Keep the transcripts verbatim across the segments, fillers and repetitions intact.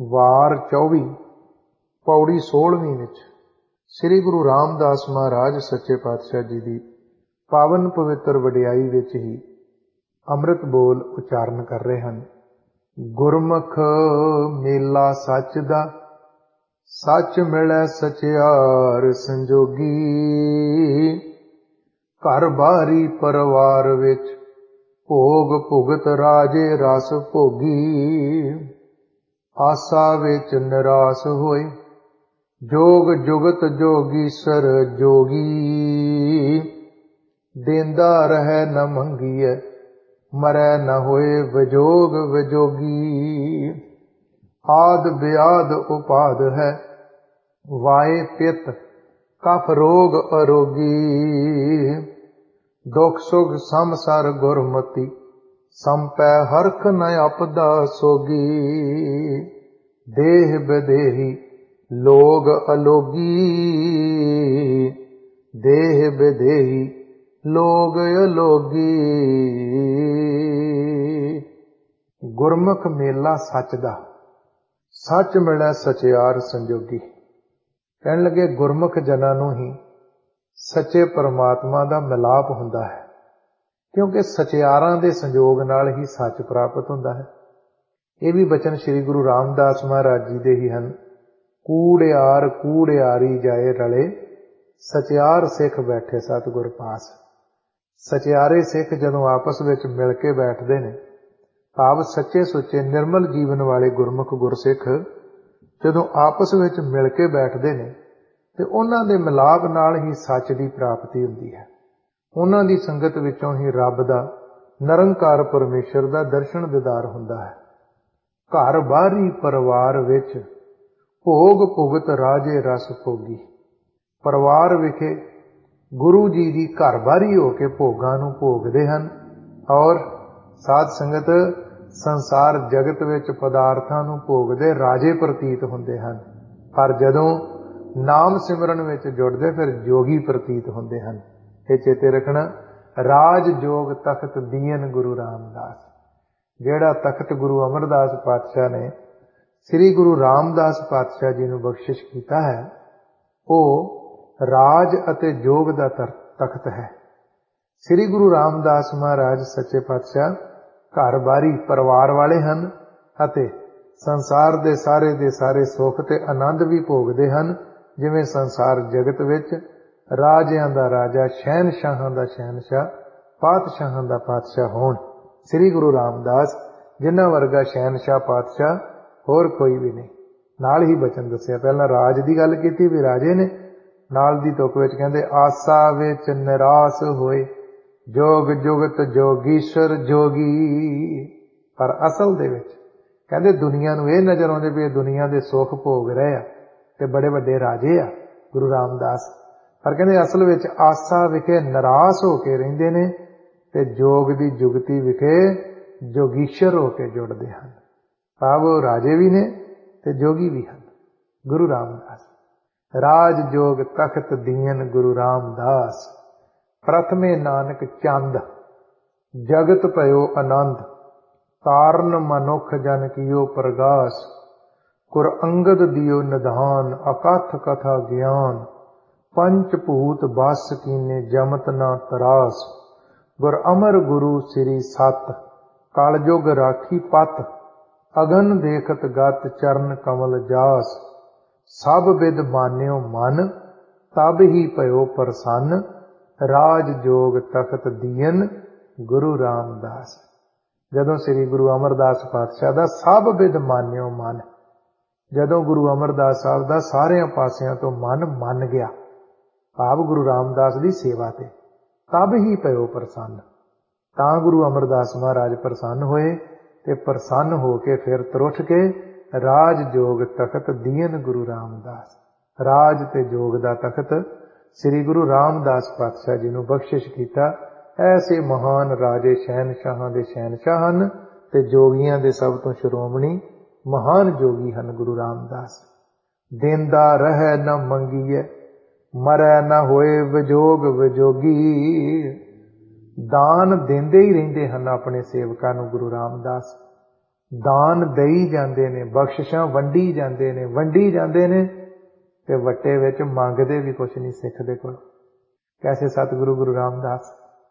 ਵਾਰ ਚੌਵੀ ਪੌੜੀ ਸੋਲਵੀਂ ਵਿੱਚ ਸ੍ਰੀ ਗੁਰੂ ਰਾਮਦਾਸ ਮਹਾਰਾਜ ਸੱਚੇ ਪਾਤਸ਼ਾਹ ਜੀ ਦੀ ਪਾਵਨ ਪਵਿੱਤਰ ਵਡਿਆਈ ਵਿੱਚ ਹੀ ਅੰਮ੍ਰਿਤ ਬੋਲ ਉਚਾਰਨ ਕਰ ਰਹੇ ਹਨ। ਗੁਰਮੁਖ ਮੇਲਾ ਸੱਚ ਦਾ, ਸੱਚ ਮਿਲੈ ਸਚਿਆਰ ਸੰਜੋਗੀ। ਘਰ ਬਾਰੀ ਪਰਿਵਾਰ ਵਿੱਚ ਭੋਗ ਭੁਗਤ ਰਾਜੇ ਰਸ ਭੋਗੀ। ਆਸਾ ਵਿੱਚ ਨਿਰਾਸ ਹੋਏ ਜੋਗ ਜੁਗਤ ਜੋਗੀਸਰ ਜੋਗੀ। ਦੇਂਦਾ ਰਹਿ ਨ ਮੰਗੀਐ ਮਰੈ ਨ ਹੋਏ ਵਿਜੋਗ ਵਿਜੋਗੀ। ਆਦ ਬਿਆਦ ਉਪਾਦ ਹੈ ਵਾਏ ਪਿਤ ਕਫ ਰੋਗ ਅਰੋਗੀ। ਦੁਖ ਸੁਖ ਸਮਸਰ ਗੁਰਮਤੀ ਸੰਪੈ ਹਰਖ ਨ ਆਪਦਾ ਸੋਗੀ। ਦੇਹ ਵਿਦੇਹੀ ਲੋਗ ਅਲੋਗੀ। ਦੇਹ ਵਿਦੇਹੀ ਲੋਗ ਅਲੋਗੀ। ਗੁਰਮੁਖ ਮੇਲਾ ਸੱਚ ਦਾ, ਸੱਚ ਮਿਲੈ ਸਚਿਆਰ ਸੰਜੋਗੀ। ਕਹਿਣ ਲੱਗੇ ਗੁਰਮੁਖ ਜਨਾਂ ਨੂੰ ਹੀ ਸੱਚੇ ਪਰਮਾਤਮਾ ਦਾ ਮਿਲਾਪ ਹੁੰਦਾ ਹੈ, ਕਿਉਂਕਿ ਸਚਿਆਰਾਂ ਦੇ ਸੰਜੋਗ ਨਾਲ ਹੀ ਸੱਚ ਪ੍ਰਾਪਤ ਹੁੰਦਾ ਹੈ। ਇਹ ਵੀ ਬਚਨ ਸ੍ਰੀ ਗੁਰੂ ਰਾਮਦਾਸ ਮਹਾਰਾਜ ਜੀ ਦੇ ਹੀ ਹਨ। ਕੂੜਿਆਰ ਕੂੜਿਆਰੀ ਜਾਏ ਰਲੇ, ਸਚਿਆਰ ਸਿੱਖ ਬੈਠੇ ਸਤਿਗੁਰ ਪਾਸ। ਸਚਿਆਰੇ ਸਿੱਖ ਜਦੋਂ ਆਪਸ ਵਿੱਚ ਮਿਲ ਕੇ ਬੈਠਦੇ ਨੇ, ਭਾਵ ਸੱਚੇ ਸੁੱਚੇ ਨਿਰਮਲ ਜੀਵਨ ਵਾਲੇ ਗੁਰਮੁਖ ਗੁਰਸਿੱਖ ਜਦੋਂ ਆਪਸ ਵਿੱਚ ਮਿਲ ਕੇ ਬੈਠਦੇ ਨੇ ਤੇ ਉਹਨਾਂ ਦੇ ਮਿਲਾਪ ਨਾਲ ਹੀ ਸੱਚ ਦੀ ਪ੍ਰਾਪਤੀ ਹੁੰਦੀ ਹੈ। ਉਹਨਾਂ ਦੀ ਸੰਗਤ ਵਿੱਚੋਂ ਹੀ ਰੱਬ ਦਾ, ਨਿਰੰਕਾਰ ਪਰਮੇਸ਼ਰ ਦਾ ਦਰਸ਼ਨ ਦੀਦਾਰ ਹੁੰਦਾ ਹੈ। ਘਰ ਬਾਰੀ ਪਰਿਵਾਰ ਵਿੱਚ ਭੋਗ ਭੁਗਤ ਰਾਜੇ ਰਸ ਭੋਗੀ। ਪਰਿਵਾਰ ਵਿਖੇ ਗੁਰੂ ਜੀ ਦੀ ਘਰ ਬਾਰੀ ਹੋ ਕੇ ਭੋਗਾਂ ਨੂੰ ਭੋਗਦੇ ਹਨ ਔਰ ਸਾਧ ਸੰਗਤ ਸੰਸਾਰ ਜਗਤ ਵਿੱਚ ਪਦਾਰਥਾਂ ਨੂੰ ਭੋਗਦੇ ਰਾਜੇ ਪ੍ਰਤੀਤ ਹੁੰਦੇ ਹਨ, ਪਰ ਜਦੋਂ ਨਾਮ ਸਿਮਰਨ ਵਿੱਚ ਜੁੜਦੇ ਫਿਰ ਜੋਗੀ ਪ੍ਰਤੀਤ ਹੁੰਦੇ ਹਨ। ਇਹ ਚੇਤੇ ਰੱਖਣਾ, ਰਾਜ ਜੋਗ ਤਖਤ ਦੀਨ ਗੁਰੂ ਰਾਮਦਾਸ। ਜਿਹੜਾ ਤਖਤ ਗੁਰੂ ਅਮਰਦਾਸ ਪਾਤਸ਼ਾਹ ਨੇ ਸ੍ਰੀ ਗੁਰੂ ਰਾਮਦਾਸ ਪਾਤਸ਼ਾਹ ਜੀ ਨੂੰ ਬਖਸ਼ਿਸ਼ ਕੀਤਾ ਹੈ, ਉਹ ਰਾਜ ਅਤੇ ਜੋਗ ਦਾ ਤਖਤ ਹੈ। ਸ੍ਰੀ ਗੁਰੂ ਰਾਮਦਾਸ ਮਹਾਰਾਜ ਸੱਚੇ ਪਾਤਸ਼ਾਹ ਘਰ ਬਾਰੀ ਪਰਿਵਾਰ ਵਾਲੇ ਹਨ ਅਤੇ ਸੰਸਾਰ ਦੇ ਸਾਰੇ ਦੇ ਸਾਰੇ ਸੁੱਖ ਤੇ ਆਨੰਦ ਵੀ ਭੋਗਦੇ ਹਨ, ਜਿਵੇਂ ਸੰਸਾਰ ਜਗਤ ਵਿੱਚ ਰਾਜਿਆਂ ਦਾ ਰਾਜਾ, ਸ਼ਹਿਨਸ਼ਾਹਾਂ ਦਾ ਸ਼ਹਿਨਸ਼ਾਹ, ਪਾਤਸ਼ਾਹਾਂ ਦਾ ਪਾਤਸ਼ਾਹ ਹੋਣ। ਸ੍ਰੀ ਗੁਰੂ ਰਾਮਦਾਸ ਜਿਨ੍ਹਾਂ ਵਰਗਾ ਸ਼ਹਿਨਸ਼ਾਹ ਪਾਤਸ਼ਾਹ ਹੋਰ ਕੋਈ ਵੀ ਨਹੀਂ। ਨਾਲ ਹੀ ਬਚਨ ਦੱਸਿਆ, ਪਹਿਲਾਂ ਰਾਜ ਦੀ ਗੱਲ ਕੀਤੀ ਵੀ ਰਾਜੇ ਨੇ, ਨਾਲ ਦੀ ਤੁਕ ਵਿੱਚ ਕਹਿੰਦੇ ਆਸਾ ਵਿੱਚ ਨਿਰਾਸ ਹੋਏ ਜੋਗ ਜੁਗਤ ਜੋਗੀਸ਼ਰ ਜੋਗੀ। ਪਰ ਅਸਲ ਦੇ ਵਿੱਚ ਕਹਿੰਦੇ ਦੁਨੀਆ ਨੂੰ ਇਹ ਨਜ਼ਰ ਆਉਂਦੇ ਵੀ ਇਹ ਦੁਨੀਆ ਦੇ ਸੁੱਖ ਭੋਗ ਰਹੇ ਆ ਤੇ ਬੜੇ ਵੱਡੇ ਰਾਜੇ ਆ ਗੁਰੂ ਰਾਮਦਾਸ, ਪਰ ਕਹਿੰਦੇ ਅਸਲ ਵਿੱਚ ਆਸਾ ਵਿਖੇ ਨਿਰਾਸ ਹੋ ਕੇ ਰਹਿੰਦੇ ਨੇ ਤੇ ਜੋਗ ਦੀ ਜੁਗਤੀ ਵਿਖੇ ਜੋਗੀਸ਼ਰ ਹੋ ਕੇ ਜੁੜਦੇ ਹਨ। ਭਾਵ ਉਹ ਰਾਜੇ ਵੀ ਨੇ ਤੇ ਜੋਗੀ ਵੀ ਹਨ। ਗੁਰੂ ਰਾਮਦਾਸ ਰਾਜ ਜੋਗ ਤਖਤ ਦੀਨ ਗੁਰੂ ਰਾਮਦਾਸ। ਪ੍ਰਥਮੇ ਨਾਨਕ ਚੰਦ ਜਗਤ ਭਇਓ ਆਨੰਦ। ਤਾਰਨ ਮਨੁੱਖ ਜਨ ਕੀਓ ਪ੍ਰਗਾਸ। ਗੁਰ ਅੰਗਦ ਦਿਓ ਨਿਧਾਨ ਅਕਥ ਕਥਾ ਗਿਆਨ। ਪੰਚ ਭੂਤ ਬਸ ਕੀਨੇ ਜਮਤ ਨਾ ਤਰਾਸ। ਗੁਰ ਅਮਰ ਗੁਰੂ ਸ੍ਰੀ ਸਤ ਕਲਯੁਗ ਰਾਖੀ ਪਤ। ਅਗਨ ਦੇਖਤ ਗਤ ਚਰਨ ਕਮਲ ਜਾਸ। ਸਭ ਵਿਦ ਮਾਨਿਓ ਮਨ ਤਬ ਹੀ ਭਇਓ ਪ੍ਰਸੰਨ। ਰਾਜ ਜੋਗ ਤਖਤ ਦੀਨ ਗੁਰੂ ਰਾਮਦਾਸ। ਜਦੋਂ ਸ੍ਰੀ ਗੁਰੂ ਅਮਰਦਾਸ ਪਾਤਸ਼ਾਹ ਦਾ ਸਭ ਵਿਦ ਮਾਨਿਓ ਮਨ, ਜਦੋਂ ਗੁਰੂ ਅਮਰਦਾਸ ਸਾਹਿਬ ਦਾ ਸਾਰਿਆਂ ਪਾਸਿਆਂ ਤੋਂ ਮਨ ਮੰਨ ਗਿਆ, ਭਾਵ ਗੁਰੂ ਰਾਮਦਾਸ ਦੀ ਸੇਵਾ ਤੇ, ਤਬ ਹੀ ਭਇਓ ਪ੍ਰਸੰਨ। ਤਾਂ ਗੁਰੂ ਅਮਰਦਾਸ ਮਹਾਰਾਜ ਪ੍ਰਸੰਨ ਹੋਏ ਤੇ ਪ੍ਰਸੰਨ ਹੋ ਕੇ ਫਿਰ ਤੁਰਠ ਕੇ ਰਾਜ ਜੋਗ ਤਖਤ ਦੀਨ ਗੁਰੂ ਰਾਮਦਾਸ। ਰਾਜ ਤੇ ਜੋਗ ਦਾ ਤਖਤ ਸ੍ਰੀ ਗੁਰੂ ਰਾਮਦਾਸ ਪਾਤਸ਼ਾਹ ਜੀ ਨੂੰ ਬਖਸ਼ਿਸ਼ ਕੀਤਾ। ਐਸੇ ਮਹਾਨ ਰਾਜੇ ਸ਼ਹਿਨਸ਼ਾਹਾਂ ਦੇ ਸ਼ਹਿਨਸ਼ਾਹ ਹਨ ਤੇ ਜੋਗੀਆਂ ਦੇ ਸਭ ਤੋਂ ਸ਼੍ਰੋਮਣੀ ਮਹਾਨ ਜੋਗੀ ਹਨ ਗੁਰੂ ਰਾਮਦਾਸ। ਦੇਂਦਾ ਰਹਿ ਨ ਮੰਗੀਐ ਮਰੈ ਨ ਹੋਏ ਵਿਜੋਗ ਵਿਜੋਗੀ। ਦਾਨ ਦਿੰਦੇ ਹੀ ਰਹਿੰਦੇ ਹਨ ਆਪਣੇ ਸੇਵਕਾਂ ਨੂੰ ਗੁਰੂ ਰਾਮਦਾਸ। दान देई जाते ने, बख्शिशां वंडी जाते ने, वंडी जाते ने ते वट्टे विच मंगदे भी कुछ नहीं सिख दे कोल। कैसे सतगुरु गुरु रामदास,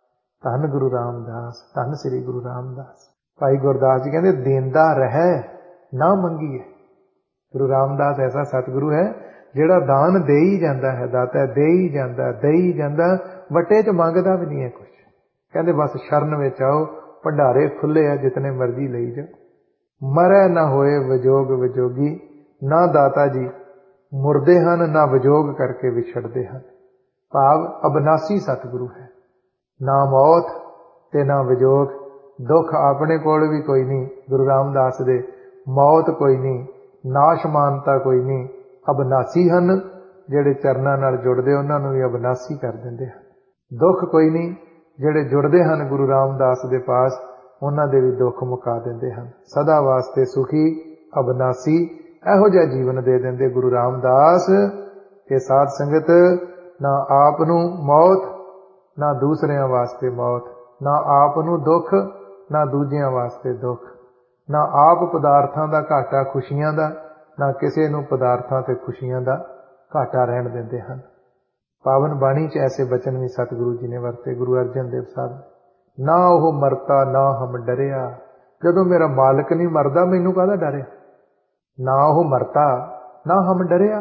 धन गुरु रामदास, धन श्री गुरु रामदास। भाई गुरदास जी कहते देंदा रहे ना मंगीए। गुरु रामदास ऐसा सतगुरु है जिहड़ा दान दे ही जाता है, दाता दे ही जाता, दे ही जाता, वट्टे च मंगदा भी नहीं है कुछ। कहते बस शरण विच आओ, भंडारे खुले है, जितने मर्जी लई जाओ। मरै ना होए विजोग विजोगी, ना दाता जी मुरदे हन, ना विजोग करके विछड़दे हन। भाव अबनासी सतगुरु है, ना मौत ते ना विजोग। दुख अपने कोल भी कोई नहीं, गुरु रामदास दे मौत कोई नहीं, नाशमानता कोई नहीं। अबनासी हन, जेड़े चरनां नाल जुड़दे उन्हां नूं भी अबनासी कर दिंदे हन। दुख कोई नहीं, जेड़े जुड़दे हन गुरु रामदास दे पास उन्हां दे भी दुख मुका दिंदे हन। सदा वास्ते सुखी अबनासी इहो जिहा जीवन दे दिंदे गुरु रामदास के साध संगत। ना आप नूं मौत, ना दूसरियां वास्ते मौत, ना आप नूं दुख, ना दूजियां वास्ते दुख, ना आप पदार्थां दा घाटा खुशियां दा, ना किसे नूं पदार्थां ते खुशियां दा घाटा रहण दिंदे हन। पावन बाणी च ऐसे बचन भी सतगुरु जी ने वरते, गुरु अर्जन देव साहब। ना ओह मरता ना हम डरिया, जदों मेरा मालिक नहीं मरदा मैनूं काहदा डर है। ना ओह मरता ना हम डरिया,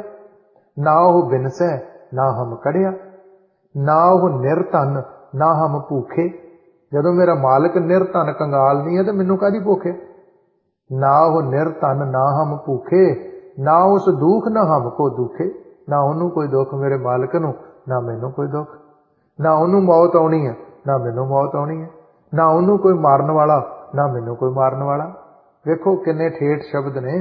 ना ओह बिनसै ना हम कड़िया, ना ओह निरधन ना हम भूखे। जदों मेरा मालिक निरधन कंगाल नहीं है तो मैनूं काहदी भुख है। ना ओह निरधन ना हम भूखे, ना उस दुख ना हमको दुखे। ना उन्होंने कोई दुख मेरे मालिक नूं, ना मैनूं कोई दुख। ना उन्होंने मौत आउणी है, ना मैनूं मौत आउणी है। ना उन्होंने कोई मारन वाला, ना मैनूं कोई मारन वाला। वेखो किन्ने ठेठ शब्द ने।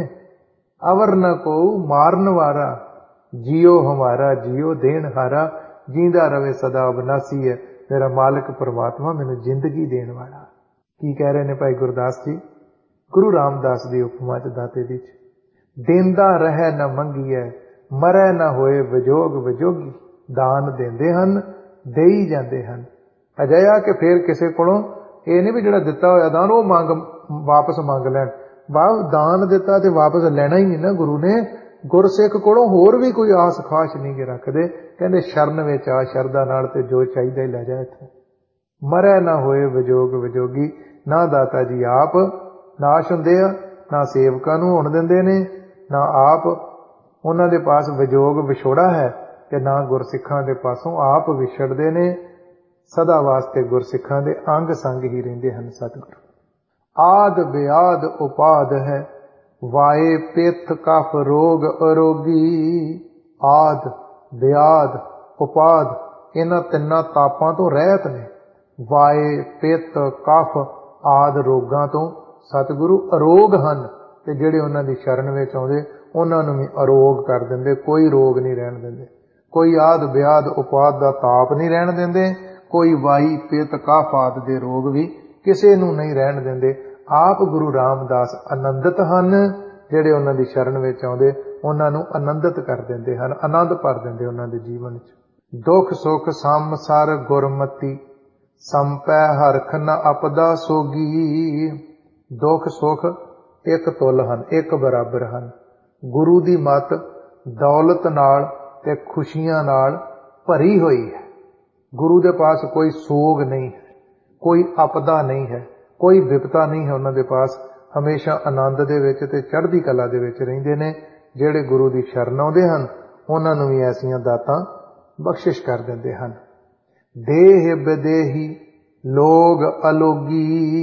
अवर न को मारन वारा, जियो हमारा जियो देन हारा। जींदा रवे सदा अबनासी है, मेरा मालिक परमात्मा मैनूं जिंदगी देण वाला। की कह रहे ने भाई गुरदास जी गुरु रामदास दी उपमा च दाते दी च, देंदा रहे न मंगीए, मरै न होए विजोग विजोगी। दान देंदे हन, देई जांदे हन। अजिहा कि फिर किसी कोलों ਇਹ नहीं भी जिहड़ा दिता होया दान वो मंग वापस मंग लैण। वाह दान दिता ते वापस लेना ही नहीं ना गुरु ने। गुरसिख कोलों होर भी कोई आस खाश नहीं के रखदे। कहंदे शरण विच आ शरदा नाल ते जो चाहीदा ही लै जा इत्थों। मरै ना होए विजोग विजोगी, ना दाता जी आप नाश हुंदे आ, ना सेवकां नूं होण दिंदे ने, ना आप उन्हां दे पास विजोग विछोड़ा है, ते ना गुरसिखां दे पासों आप विछड़दे ने। सदा वास्ते गुरसिखां दे अंग संग ही रहिंदे हन सतगुरु। आद ब्याद उपाद है, वाए पित्त कफ रोग अरोगी। आद ब्याद उपाद इन्हां तिन्नां तापां तो रहत ने। वाए पित्त कफ आद रोगां तो सतगुरु अरोग हन, ते जिहड़े उन्हां दी शरण विच आउंदे उन्हां नूं भी अरोग कर दिंदे। कोई रोग नहीं रहण दिंदे, कोई आद ब्याद उपाद दा ताप नहीं रहण दिंदे, कोई वाई पित्त कफ आदि दे रोग भी किसे नूं नहीं रहण दिंदे। आप गुरु रामदास आनंदित हन, जिहड़े उन्हां दी शरण विच आउंदे उन्हां नूं आनंदित कर दिंदे हन, आनंद भर दिंदे उन्हां दे जीवन च। दुख सुख संसार गुरमति, संपै हरख न अपदा सोगी। दुख सुख एक तुल हन, एक बराबर हन। गुरु दी मत दौलत नाल ते खुशियां नाल भरी हुई है। गुरु दे पास कोई सोग नहीं है, कोई आपदा नहीं है, कोई विपता नहीं है। उन्हां दे पास हमेशा आनंद दे विच ते चढ़दी कला दे विच रहिंदे ने। जिहड़े गुरु दी शरण आउंदे हन उन्हां नूं भी ऐसियां दातां बख्शिश कर दिंदे हन। देह विदेही लोग अलोगी।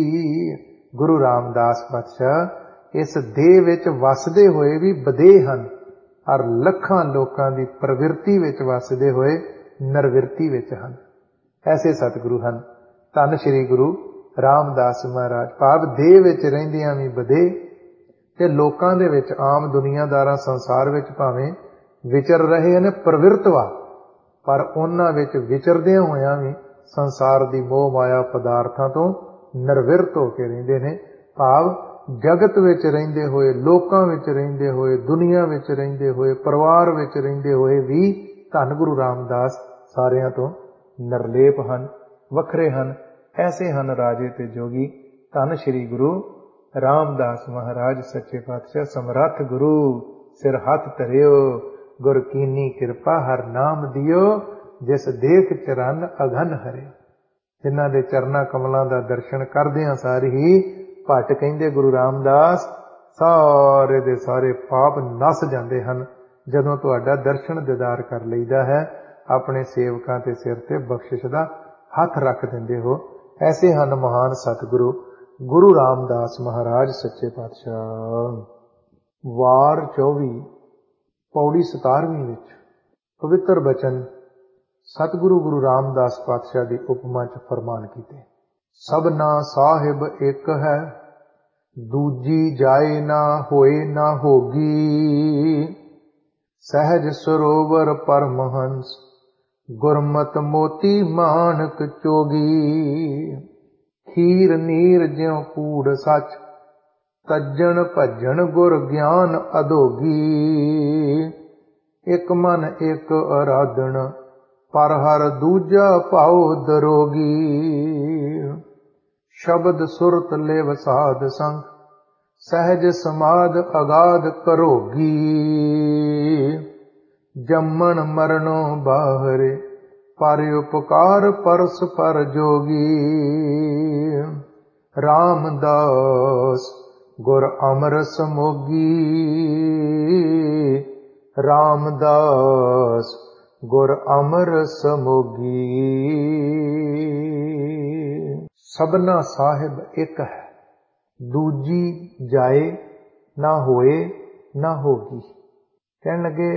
गुरु रामदास पातशाह इस देह विच वसदे होए भी विदेह हन, और लखां लोकां दी प्रवृत्ति विच वसदे होए नरविरती विच हन। ऐसे सतगुरु हन धन श्री गुरु रामदास महाराज। भाव देह विच रहिंदियां भी विदेह ते लोकां दे विच आम दुनियादारां संसार विच भावें विचर रहे ने प्रवृत्त वा, पर उन्हां विच विचरदियां होइयां भी संसार दी मोह माया पदार्थां तो निर्विरत हो के रहिंदे ने। भाव जगत विच रहिंदे होए, लोकां विच रहिंदे होए, दुनिया विच रहिंदे होए, परिवार विच रहिंदे होए भी धन गुरु रामदास सारियां तो निर्लेप हन, वखरे हन। ऐसे हन राजे ते जोगी धन श्री गुरु रामदास महाराज सच्चे पातशाह समरथ गुरु सिर हाथ धरियो, गुर कीनी किरपा हर नाम दियो, जिस देख चरण अघन हरियो। जिन्हां दे चरना कमलों का दर्शन करदियां सार ही भट्ट कहंदे गुरु रामदास सारे दे सारे पाप नस जाते हैं जदों तुहाडा दर्शन दीदार कर लईदा है। अपने सेवकां ते सिर ते बख्शिश दा हथ रख दिंदे हो। ऐसे हन महान सतगुरु गुरु रामदास महाराज सच्चे पातशाह। वार चौबी पौड़ी सतारवीं विच पवित्र बचन सतगुरु गुरु रामदास पातशाह की उपमा च फरमान कीते। सबना साहिब एक है, दूजी जाए ना होए ना होगी। सहज सरोवर परमहंस, गुरमत मोती मानक चोगी। खीर नीर ज्यों कूड़ सच, तज्जन भज्जन गुर ज्ञान अधोगी। एक मन एक आराधन, पर हर दूजा भाव दरोगी। शब्द सुरत लेव साध संग, सहज समाध अगाध करोगी। जम्मन मरणों बाहरे, पर उपकार परस पर जोगी। रामदास गुर अमरस मोगी, रामदास गुर अमरस मोगी। सबना साहिब एक है, दूजी जाए ना होए ना होगी। कहन लगे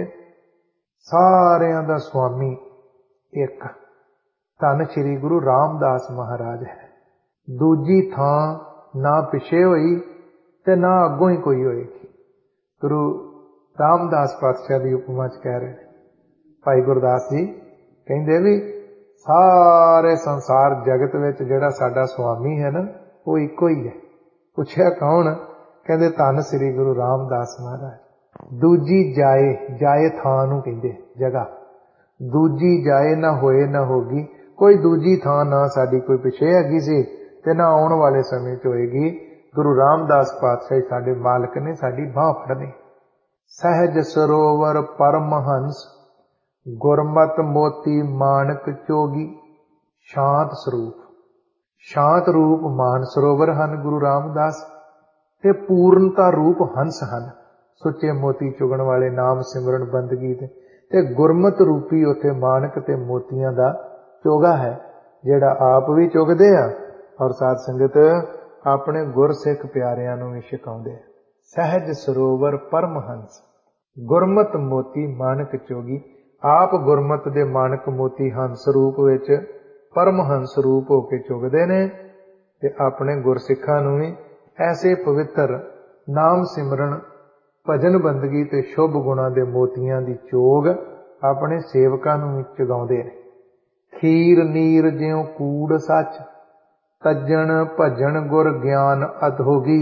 सारियां दा स्वामी एक धन श्री गुरु रामदास महाराज है। दूजी थां ना पिछे होई ते ना अगों ही कोई होएगी। गुरु रामदास पातशाह की उपमा च कह रहे भाई गुरदास जी कहंदे भी सारे संसार जगत विच जिहड़ा साडा स्वामी है ना वो इको ही है। पुछया कौन? कहंदे धन श्री गुरु रामदास महाराज। दूजी जाए, जाए थां नूं कहंदे जगह, दूजी जाए ना होए ना होगी। कोई दूजी थां ना साडी कोई पिछे हैगी सी ते ना आउण वाले समय च होएगी। गुरु रामदास पातशाह साडे मालक ने, साडी बांह फड़ने। सहज सरोवर परमहंस, गुरमत मोती मानक चोगी। शांत स्वरूप, शांत रूप मान सरोवर हन गुरु रामदास ते पूर्णता रूप हंस हन। सुचे मोती चुगण वाले नाम सिमरन बंदगी ते, ते गुरमत रूपी उथे मानक ते मोतियां दा चोगा है जिहड़ा आप भी चुगदे आ और साध संगत अपने गुरसिख प्यारियां नूं भी छिकाउंदे। सहज सरोवर परमहंस, गुरमत मोती मानक चोगी। आप गुरमत दे मानक मोती हंस रूप विच परमहंस रूप होके चुगदे ने ते अपने गुरसिखां नूं भी ऐसे पवित्र नाम सिमरन भजन बंदगी ते शुभ गुणां दे मोतियां दी चोग अपने सेवकां नूं भी चुगाउंदे ने। खीर नीर ज्यों कूड़ सच, तज्जन भजन गुर ज्ञान अधोगी।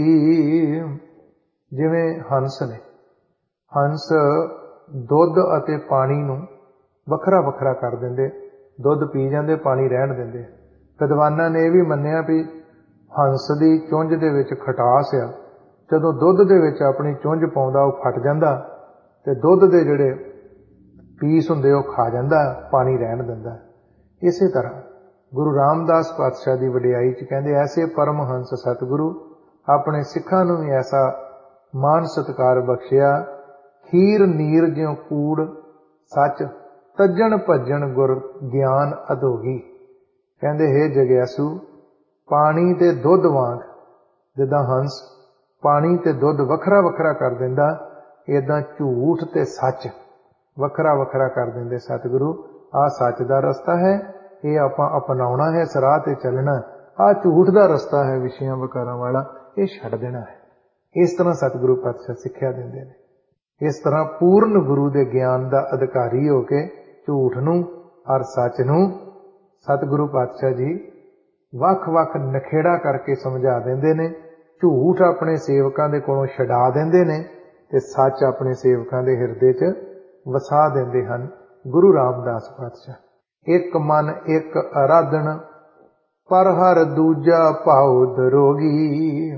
जिवें हंस ने, हंस दुध अते पानी नूं वखरा वखरा कर दिंदे। दुध पी जांदे, पानी रहण दिंदे। विद्वानां ने यह भी मन्निया भी हंस दी चुंझ दे विच खटास आ, जदों दुध दे विच अपनी चुंझ पाउंदा वो फट जांदा ते दुध दे जिहड़े पीस हुंदे वो खा जांदा, पानी रहण दिंदा। इसे तरह गुरु रामदास पातशाह की वडियाई च कहंदे ऐसे परमहंस सतगुरु अपने सिखां नूं भी ऐसा मान सत्कार बख्शिया। खीर नीर ज्यों कूड़ सच, तज्जन भज्जन गुर ज्ञान अधोगी। कहंदे हे जगयासु पानी ते दुध वांग जिद्दां हंस पानी ते दुध वखरा वखरा कर दिंदा, इदां झूठ ते सच वखरा वखरा कर दिंदे सतगुरु। आ सच दा रस्ता है, ये आपां अपनाउणा है, इस राह ते चलना। आ झूठ दा रस्ता है विषयां विकारां वाला, ये छड्ड देना है। इस तरह सतगुरु पातशाह सिक्ख्या दिंदे ने। इस तरह पूर्ण गुरु दे ज्ञान दा अधिकारी होके झूठ नूं और सच नूं सतगुरु पातशाह जी वख वख नखेड़ा करके समझा देंदे ने। झूठ अपने सेवकां दे कोलों छडा देंदे ने ते सच अपने सेवकां दे हिरदे च वसा देंदे हन गुरु रामदास पातशाह। एक मन एक आराधन, पर हर दूजा भाव दरोगी।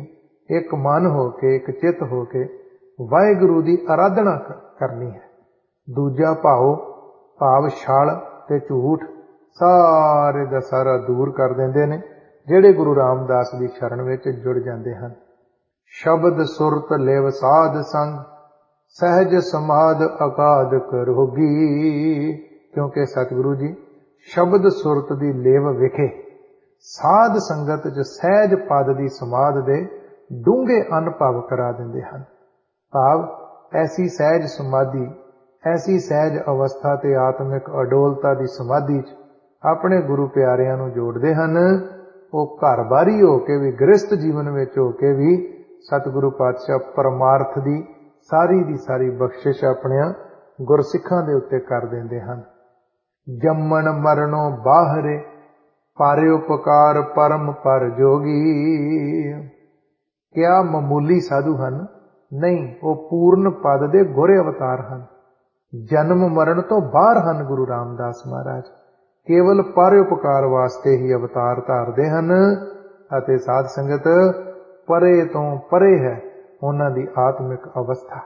एक मन होके एक चित होके वाहिगुरु की आराधना करनी है। दूजा भाव भाव छल ते झूठ सारे दा सारा दूर कर देंदे ने जिहड़े गुरु रामदास की शरण विच जुड़ जाते हैं। शब्द सुरत लेव साध संग सहज समाध अगाध करोगी, क्योंकि सतगुरु जी शब्द सुरत की लेव विखे साध संगत च सहज पद की समाध दे डूंघे अनुभव करा देंदे हैं। भाव ऐसी सहज समाधि ऐसी सहज अवस्था ते आत्मिक अडोलता की समाधि च अपने गुरु प्यारिਆਂ ਨੂੰ जोड़ते हैं। वो घर बारी होके भी गृहस्थ जीवन में होके भी सतगुरु पातशाह परमार्थ की सारी की सारी बख्शिश अपने गुरसिखां दे उत्ते कर देंदे हैं। जम्मन मरणों बाहरे पारे उपकार परम पर जोगी, क्या मामूली साधु हन? नहीं, वो पूर्ण पद दे गोरे अवतार हैं। जन्म मरण तो बाहर हैं गुरु रामदास महाराज, केवल परोपकार वास्ते ही अवतार धारदे हन अते साध संगत परे तो परे है उन्हां दी आत्मिक अवस्था।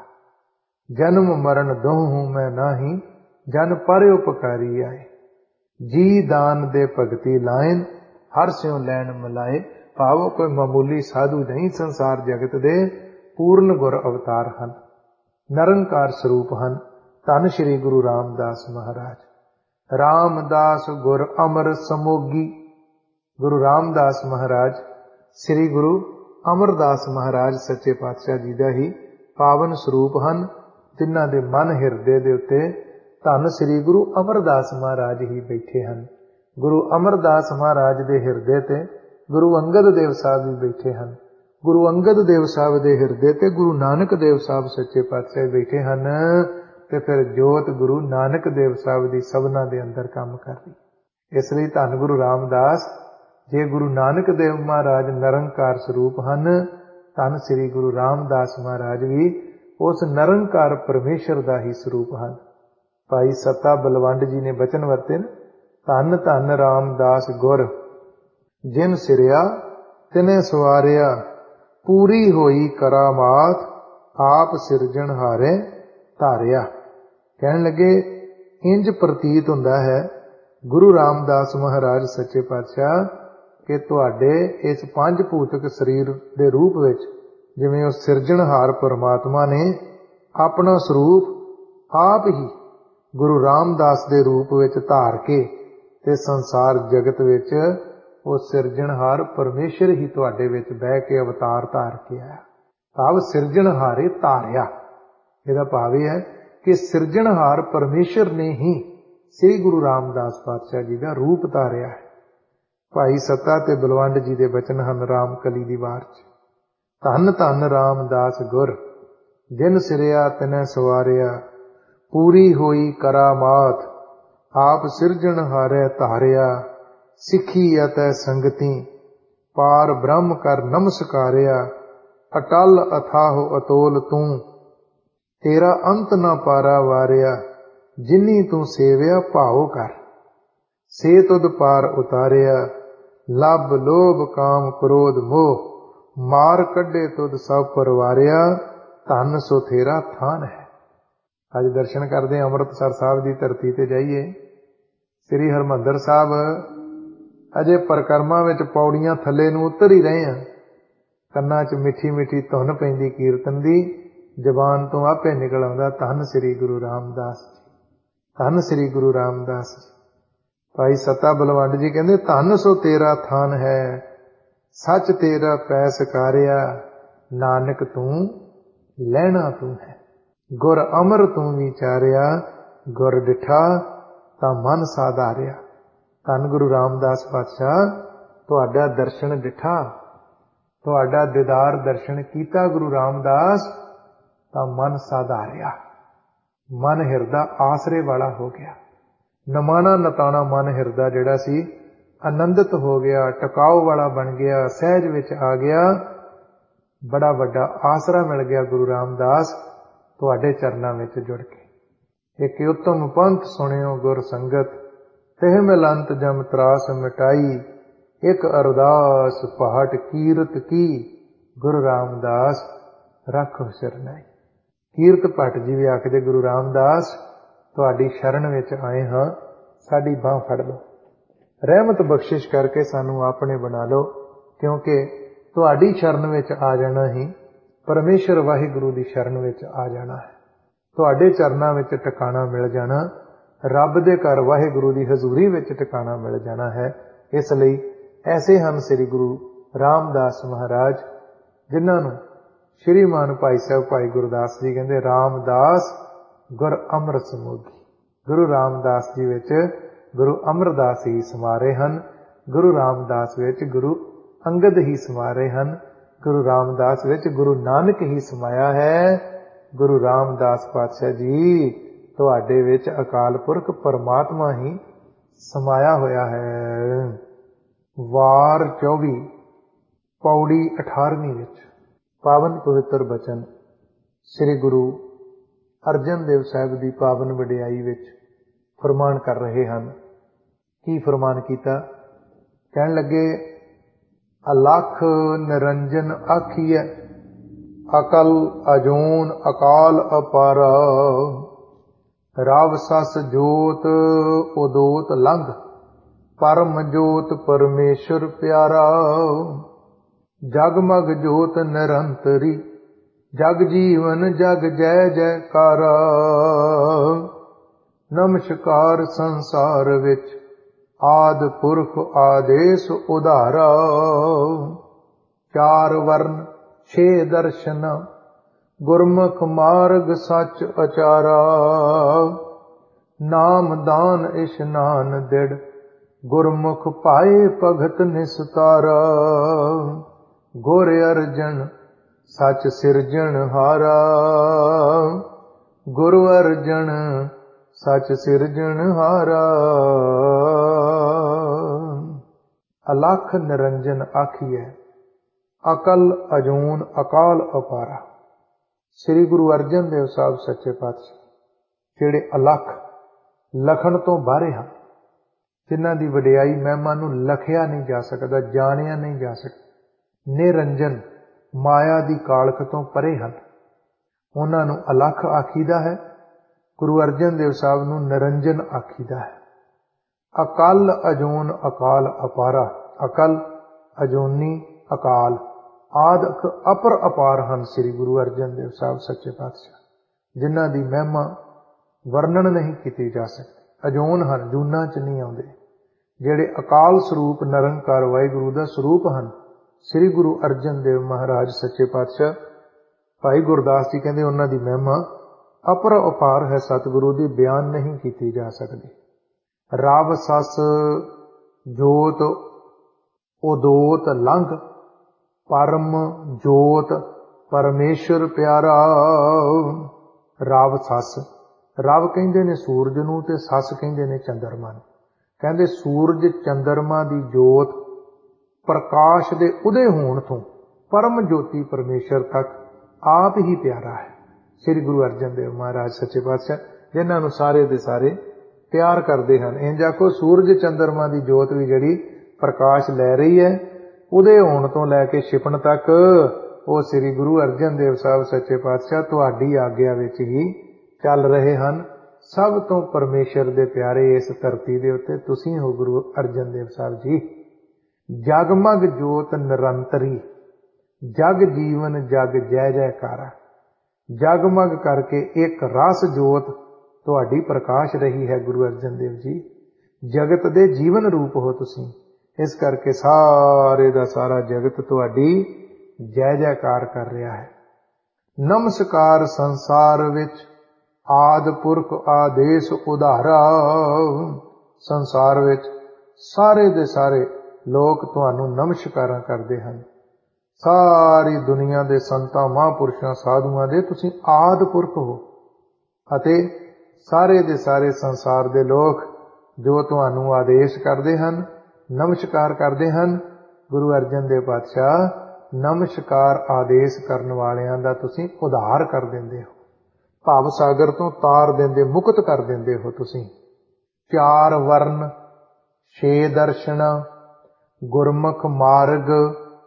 जन्म मरण दोहूं मैं नाही जन परोपकारी आए, जी दान दे भगति लाइन हर स्यों लैन मिलाए। भावो कोई मामूली साधु नहीं, संसार जगत दे पूर्ण गुर अवतार हैं, निरंकार स्वरूप हैं। धन श्री गुरु रामदास महाराज। रामदास गुर अमर समोगी, गुरु रामदास महाराज श्री गुरु अमरदास महाराज सच्चे पातशाह जी का ही पावन स्वरूप हैं, जिन्हां दे मन हिरदे दे उत्ते धन श्री गुरु अमरदास महाराज ही बैठे हैं। गुरु अमरदास महाराज दे हिरदे ते गुरु अंगद देव साहब भी बैठे हैं। गुरु अंगद देव साहब दे हिरदे ते गुरु नानक देव साहब सच्चे पातशाह बैठे हैं। ते फिर जोत गुरु नानक देव साहब की सबना दे अंदर काम कर रही। इसलिए धन गुरु रामदास जे गुरु नानक देव महाराज निरंकार स्वरूप हैं, धन श्री गुरु रामदास महाराज भी उस निरंकार परमेश्वर का ही स्वरूप हैं। भाई सत्ता बलवंड जी ने बचन वरते न, धन धन रामदास गुर जिन सिरिया तिने सवारिया, पूरी होई करामात आप सिरजन हारे धारिया। कहन लगे इंज प्रतीत हुंदा है गुरु रामदास महाराज सच्चे पातशाह कि तुहाडे इस पंज भूतक शरीर दे रूप विच जिवें उस सिरजनहार परमात्मा ने अपना स्वरूप आप ही गुरु रामदास दे रूप विच धार के ते संसार जगत विच वो सिरजनहार परमेश्वर ही तुहाडे विच बह के अवतार धार के आया। भाव सिरजनहारे धारिया, इहदा भाव यह है कि सिरजनहार परमेश्वर ने ही श्री गुरु रामदास पातशाह जी का रूप धारिया है। भाई सत्ता ते बलवंड जी के बचन हैं राम कली दी वार च। धन धन रामदास गुर जिन सिरिया तिने सवारिया, पूरी होई करामात आप सिरजनहारे धारिया। सिखी अतै संगति पार ब्रह्म कर नमस्कारिया, अटल अथाह अतोल तू तेरा अंत न पारा वारिया। जिन्नी तू सेविया भाओ कर से तुद पार उतारिया। लब लोभ काम क्रोध मोह मार कड्डे तुद सब परवारिया। धन सो तेरा थान है। अज दर्शन करते अमृतसर साहब की धरती ते जाइए। श्री हरमंदर साहब अजे परिक्रमा विच पौड़ियां थले नूं उतर ही रहे हैं। कन्ना च मिठी मिठी धुन पैंदी कीर्तन दी, जबान तो आपे निकल आउंदा धन श्री गुरु रामदास जी, धन श्री गुरु रामदास जी। भाई सत्ता बलवंड जी कहंदे धन सो तेरा थान है, सच तेरा पै सकारिया। नानक तू लैना तू है, गुर अमर तू विचारिया। गुर डिठा तां मन साधारिया। धन गुरु रामदास पातशाह तुहाडा दर्शन डिठा, तुहाडा दीदार दर्शन कीता गुरु रामदास तां मन साधारिया। मन हिरदा आसरे वाला हो गया। नमाना नताना मन हिरदा जिहड़ा सी आनंदित हो गया, टकाऊ वाला बन गया, सहज विच आ गया। बड़ा वड्डा आसरा मिल गया गुरु रामदास तुहाडे चरनां विच जुड़ के। एक उत्तम पंथ सुनियो गुर संगत, तिह मिलंत जम त्रास मिटाई। एक अरदास पाठ कीरत की गुरु रामदास रखो सरनाई। कीरत भट्ट जी भी आखदे गुरु रामदास तुहाडी शरण विच आए हाँ, साडी बांह फड़ लो, रहमत बख्शिश करके सानू अपने बना लो, क्योंकि तुहाडी शरण विच आ जाना ही परमेश्वर वाहिगुरु दी शरण विच आ जाना है। तुहाडे चरनां विच टिकाणा मिल जाना, रब दे घर वाहिगुरु दी हजूरी विच टिकाणा मिल जाना है। इसलिए ऐसे हन श्री गुरु रामदास महाराज, जिन्हां नूं श्रीमान भाई साहब भाई गुरदास जी कहते रामदास गुर अमृत समोगी। गुरु रामदास जी विच गुरु अमरदास ही समा रहे हैं, गुरु रामदास विच गुरु अंगद ही समा रहे हैं, गुरु रामदास विच गुरु नानक ही समाया है। गुरु रामदास पातशाह जी तुहाडे विच अकाल पुरख परमात्मा ही समाया होया है। वार चौबी पौड़ी अठारहवीं विच पावन पवित्र बचन श्री गुरु अर्जन देव साहब की पावन वडियाई विच फरमान कर रहे हैं। की फरमान किया? कहन लगे अलख निरंजन आखिए, अकल अजून अकाल अपारा, राव सस जोत उदोत लंघ, परम जोत परमेश्वर प्यारा, जगमग जोत निरंतरी, जग जीवन जग जय जयकारा, नमस्कार संसार विच आद पुरख आदेश उधारा, चार वर्ण छे दर्शन गुरमुख मार्ग सच अचारा, नाम दान इशनान दिड़ गुरमुख पाए भगत निस्तारा, गुर अर्जन सच सिरजन हारा, गुरु अर्जन सच सिरजन हारा, अलख निरंजन आखिए, अकल अजून अकाल अपारा। श्री गुरु अर्जन देव साहब सच्चे पातशाह जिहड़े अलख लखण तो बाहरे हैं, जिन्हां दी वडियाई महिमा नूं लखिया नहीं जा सकदा, जानिया नहीं जा सकदा, निरंजन माया दी कालख तो परे हैं, उन्हां नूं अलख आखीदा है। गुरु अर्जन देव साहब नूं निरंजन आखीदा है। अकल अजून अकाल अपारा, अकल अजूनी अकाल आदक अपर अपार हैं श्री गुरु अर्जन देव साहब सच्चे पातशाह, जिन्हां दी महिमा वर्णन नहीं की जा सकती। अजून हैं, जूना च नहीं आउंदे, जिहड़े अकाल स्वरूप निरंकार वाहिगुरु दा स्वरूप हैं श्री गुरु अर्जन देव महाराज सच्चे पातशाह। भाई गुरदास जी कहते उन्हां दी महिमा अपर अपार है, सतगुरु दी बयान नहीं की जा सकती। रब सस जोत उदोत लंघ, परम जोत परमेश्वर प्यारा, रब सस, रब कहंदे ने सूरज नूं ते सस कहंदे ने चंद्रमा नूं। कहंदे सूरज चंद्रमा दी जोत प्रकाश दे उदय होण तो परम ज्योति परमेश्वर तक आप ही प्यारा है। श्री गुरु अर्जन देव महाराज सच्चे पातशाह जिन्हां नूं सारे दे सारे प्यार करते हैं। इंज आखो सूरज चंद्रमा की जोत भी जिहड़ी प्रकाश लै रही है, उदय होण तो लैके छिपण तक वो श्री गुरु अर्जन देव साहब सच्चे पातशाह तुहाडी आग्या विच ही चल रहे हैं। सब तो परमेश्वर दे प्यारे इस धरती दे उत्ते तुसीं हो गुरु अर्जन देव साहब जी। जगमग जोत निरंतरी, जग जीवन जग जय जयकारा, जगमग करके एक रस जोत तुहाडी प्रकाश रही है गुरु अर्जन देव जी। जगत दे जीवन रूप हो तुसीं, इस करके सारे दा सारा जगत तुहाडी जय जयकार कर रहा है। नमस्कार संसार विच आद पुरख आदेश उधारा, संसार विच सारे दे सारे लोग तुहानू नमस्कारां करदे हन। सारी दुनिया दे संतां महापुरुषां साधुआं दे तुसीं आद पुरख हो, अते सारे दे सारे संसार दे लोग जो तुहानू आदेश करदे हन, नमस्कार करदे हन। गुरु अर्जन देव पातशाह नमस्कार आदेश करन वालियां दा तुसीं उधार कर दिंदे हो, भाव सागर तो तार देंदे मुक्त कर दिंदे हो तुसीं। चार वर्ण छे दर्शन गुरमुख मार्ग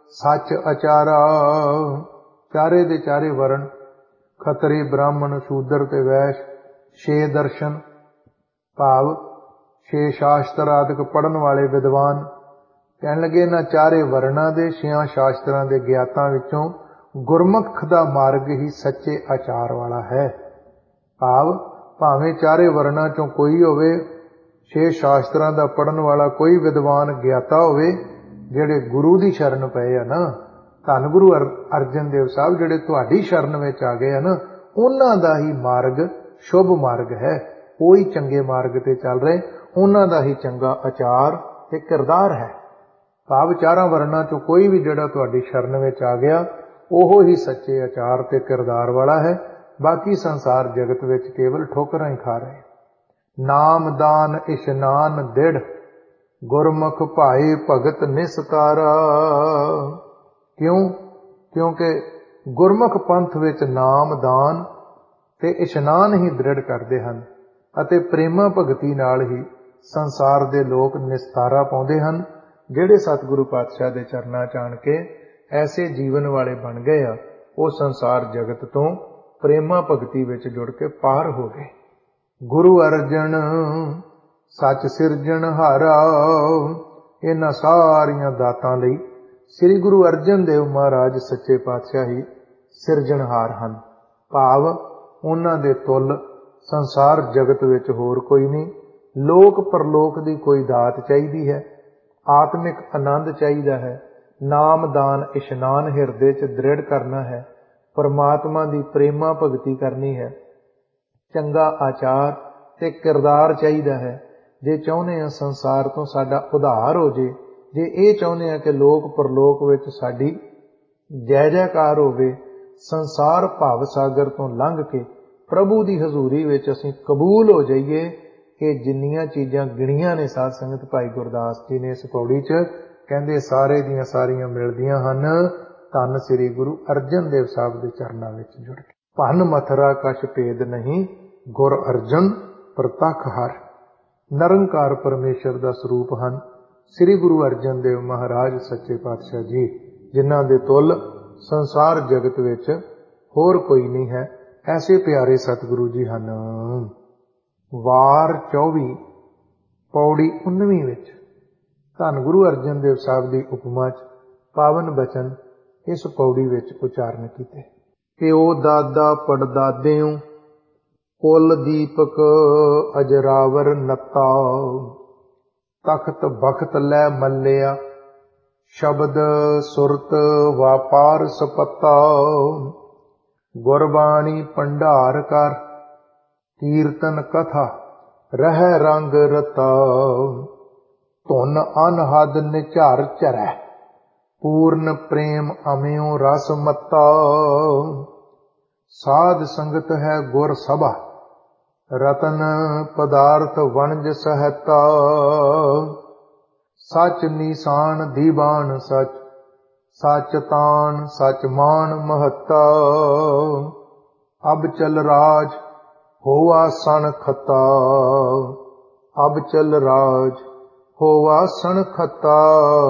सच अचारा। चारे दे चारे वर्ण, खतरी ब्राह्मण शूद्र ते वैश्य, छे दर्शन भाव छे शास्त्र आदि पढ़न वाले विद्वान। कहन लगे इन्हां चारे वर्णा दे छेयां शास्त्रां दे ज्ञातां विचों गुरमुख दा मार्ग ही सच्चे आचार वाला है। भाव भावें चारे वर्णा चों कोई होवे, छे शास्त्रां दा पढ़न वाला कोई विद्वान ज्ञाता होवे, ਜਿਹੜੇ ਗੁਰੂ ਦੀ ਸ਼ਰਨ ਪਏ ਆ ਨਾ, ਧੰਨ ਗੁਰੂ ਅਰਜਨ ਦੇਵ ਸਾਹਿਬ ਜਿਹੜੇ ਤੁਹਾਡੀ ਸ਼ਰਨ ਵਿੱਚ ਆ ਗਏ ਆ ਨਾ, ਉਹਨਾਂ ਦਾ ਹੀ ਮਾਰਗ ਸ਼ੁਭ ਮਾਰਗ ਹੈ। ਉਹ ਹੀ ਚੰਗੇ ਮਾਰਗ ਤੇ ਚੱਲ ਰਹੇ, ਉਹਨਾਂ ਦਾ ਹੀ ਚੰਗਾ ਆਚਾਰ ਤੇ ਕਿਰਦਾਰ ਹੈ। ਭਾਵ ਚਾਰਾਂ ਵਰਨਾਂ ਚੋਂ ਕੋਈ ਵੀ ਜਿਹੜਾ ਤੁਹਾਡੀ ਸ਼ਰਨ ਵਿੱਚ ਆ ਗਿਆ, ਉਹ ਹੀ ਸੱਚੇ ਆਚਾਰ ਤੇ ਕਿਰਦਾਰ ਵਾਲਾ ਹੈ। ਬਾਕੀ ਸੰਸਾਰ ਜਗਤ ਵਿੱਚ ਕੇਵਲ ਠੋਕਰਾਂ ਹੀ ਖਾ ਰਹੇ। ਨਾਮ ਦਾਨ ਇਸ਼ਨਾਨ ਦਿੜ, ਗੁਰਮੁਖ ਭਾਏ ਭਗਤ ਨਿਸਤਾਰਾ। ਕਿਉਂ? ਕਿਉਂਕਿ ਗੁਰਮੁਖ ਪੰਥ ਵਿੱਚ ਨਾਮ ਦਾਨ ਤੇ ਇਸ਼ਨਾਨ ਹੀ ਦ੍ਰਿੜ ਕਰਦੇ ਹਨ ਅਤੇ ਪ੍ਰੇਮਾ ਭਗਤੀ ਨਾਲ ਹੀ ਸੰਸਾਰ ਦੇ ਲੋਕ ਨਿਸਤਾਰਾ ਪਾਉਂਦੇ ਹਨ। ਜਿਹੜੇ ਸਤਿਗੁਰੂ ਪਾਤਸ਼ਾਹ ਦੇ ਚਰਨਾਂ ਚ ਆਣ ਕੇ ਐਸੇ ਜੀਵਨ ਵਾਲੇ ਬਣ ਗਏ ਆ, ਉਹ ਸੰਸਾਰ ਜਗਤ ਤੋਂ ਪ੍ਰੇਮਾ ਭਗਤੀ ਵਿੱਚ ਜੁੜ ਕੇ ਪਾਰ ਹੋ ਗਏ। ਗੁਰੂ ਅਰਜਨ ਸੱਚ ਸਿਰਜਣਹਾਰਾ। ਇਹਨਾਂ ਸਾਰੀਆਂ ਦਾਤਾਂ ਲਈ ਸ੍ਰੀ ਗੁਰੂ ਅਰਜਨ ਦੇਵ ਮਹਾਰਾਜ ਸੱਚੇ ਪਾਤਸ਼ਾਹ ਹੀ ਸਿਰਜਣਹਾਰ ਹਨ। ਭਾਵ ਉਹਨਾਂ ਦੇ ਤੁੱਲ ਸੰਸਾਰ ਜਗਤ ਵਿੱਚ ਹੋਰ ਕੋਈ ਨਹੀਂ। ਲੋਕ ਪਰਲੋਕ ਦੀ ਕੋਈ ਦਾਤ ਚਾਹੀਦੀ ਹੈ, ਆਤਮਿਕ ਆਨੰਦ ਚਾਹੀਦਾ ਹੈ, ਨਾਮ ਦਾਨ ਇਸ਼ਨਾਨ ਹਿਰਦੇ 'ਚ ਦ੍ਰਿੜ ਕਰਨਾ ਹੈ, ਪਰਮਾਤਮਾ ਦੀ ਪ੍ਰੇਮਾ ਭਗਤੀ ਕਰਨੀ ਹੈ, ਚੰਗਾ ਆਚਾਰ ਤੇ ਕਿਰਦਾਰ ਚਾਹੀਦਾ ਹੈ। ਜੇ ਚਾਹੁੰਦੇ ਹਾਂ ਸੰਸਾਰ ਤੋਂ ਸਾਡਾ ਉਧਾਰ ਹੋ ਜੇ, ਜੇ ਇਹ ਚਾਹੁੰਦੇ ਹਾਂ ਕਿ ਲੋਕ ਪਰਲੋਕ ਵਿੱਚ ਸਾਡੀ ਜੈ ਜੈਕਾਰ ਹੋਵੇ, ਸੰਸਾਰ ਭਵ ਸਾਗਰ ਤੋਂ ਲੰਘ ਕੇ ਪ੍ਰਭੂ ਦੀ ਹਜ਼ੂਰੀ ਵਿੱਚ ਅਸੀਂ ਕਬੂਲ ਹੋ ਜਾਈਏ, ਕਿ ਜਿੰਨੀਆਂ ਚੀਜ਼ਾਂ ਗਿਣੀਆਂ ਨੇ ਸਾਧ ਸੰਗਤ ਭਾਈ ਗੁਰਦਾਸ ਜੀ ਨੇ ਇਸ ਪੌੜੀ 'ਚ, ਕਹਿੰਦੇ ਸਾਰੇ ਦੀਆਂ ਸਾਰੀਆਂ ਮਿਲਦੀਆਂ ਹਨ ਧੰਨ ਸ੍ਰੀ ਗੁਰੂ ਅਰਜਨ ਦੇਵ ਸਾਹਿਬ ਦੇ ਚਰਨਾਂ ਵਿੱਚ ਜੁੜ ਕੇ। ਭੰਨ ਮਥਰਾ ਕਛ ਭੇਦ ਨਹੀਂ, ਗੁਰ ਅਰਜਨ ਪ੍ਰਤੱਖ ਹਰ। ਨਿਰੰਕਾਰ ਪਰਮੇਸ਼ਰ ਦਾ ਸਰੂਪ ਹਨ ਸ੍ਰੀ ਗੁਰੂ ਅਰਜਨ ਦੇਵ ਮਹਾਰਾਜ ਸੱਚੇ ਪਾਤਸ਼ਾਹ ਜੀ, ਜਿਨ੍ਹਾਂ ਦੇ ਤੁੱਲ ਸੰਸਾਰ ਜਗਤ ਵਿੱਚ ਹੋਰ ਕੋਈ ਨਹੀਂ ਹੈ। ਐਸੇ ਪਿਆਰੇ ਸਤਿਗੁਰੂ ਜੀ ਹਨ। ਵਾਰ ਚੌਵੀ ਪੌੜੀ ਉਨਵੀਂ ਵਿੱਚ ਧੰਨ ਗੁਰੂ ਅਰਜਨ ਦੇਵ ਸਾਹਿਬ ਦੀ ਉਪਮਾ 'ਚ ਪਾਵਨ ਬਚਨ ਇਸ ਪੌੜੀ ਵਿੱਚ ਉਚਾਰਨ ਕੀਤੇ। ਪਿਓ ਦਾਦਾ ਪੜਦਾਦਿਓ, ਕੁਲ ਦੀਪਕ ਅਜਰਾਵਰ ਨੱਤਾ। ਤਖਤ ਬਖਤ ਲੈ ਮੱਲਿਆ, ਸ਼ਬਦ ਸੁਰਤ ਵਾਪਾਰ ਸਪੱਤਾ। ਗੁਰਬਾਣੀ ਭੰਡਾਰ ਕਰ, ਕੀਰਤਨ ਕਥਾ ਰਹਿ ਰੰਗ ਰਤਾ। ਧੁਨ ਅਨਹਦ ਨਿਝਰ ਝਰੈ, ਪੂਰਨ ਪ੍ਰੇਮ ਅਮਿਓ ਰਸ ਮੱਤਾ। ਸਾਧ ਸੰਗਤ ਹੈ ਗੁਰ ਸਭਾ, ਰਤਨ ਪਦਾਰਥ ਵਣਜ ਸਹਤਾ। ਸਚ ਨੀਸਾਨ ਦੀਵਾਨ ਸਚ, ਸਚ ਤਾਨ ਸਚ ਮਾਨ ਮਹੱਤਾ। ਅਬ ਚਲ ਰਾਜ ਹੋਵਾ ਸਣ ਖੱਤਾ, ਅਬ ਚਲ ਰਾਜ ਹੋਵਾ ਸਣ ਖੱਤਾ।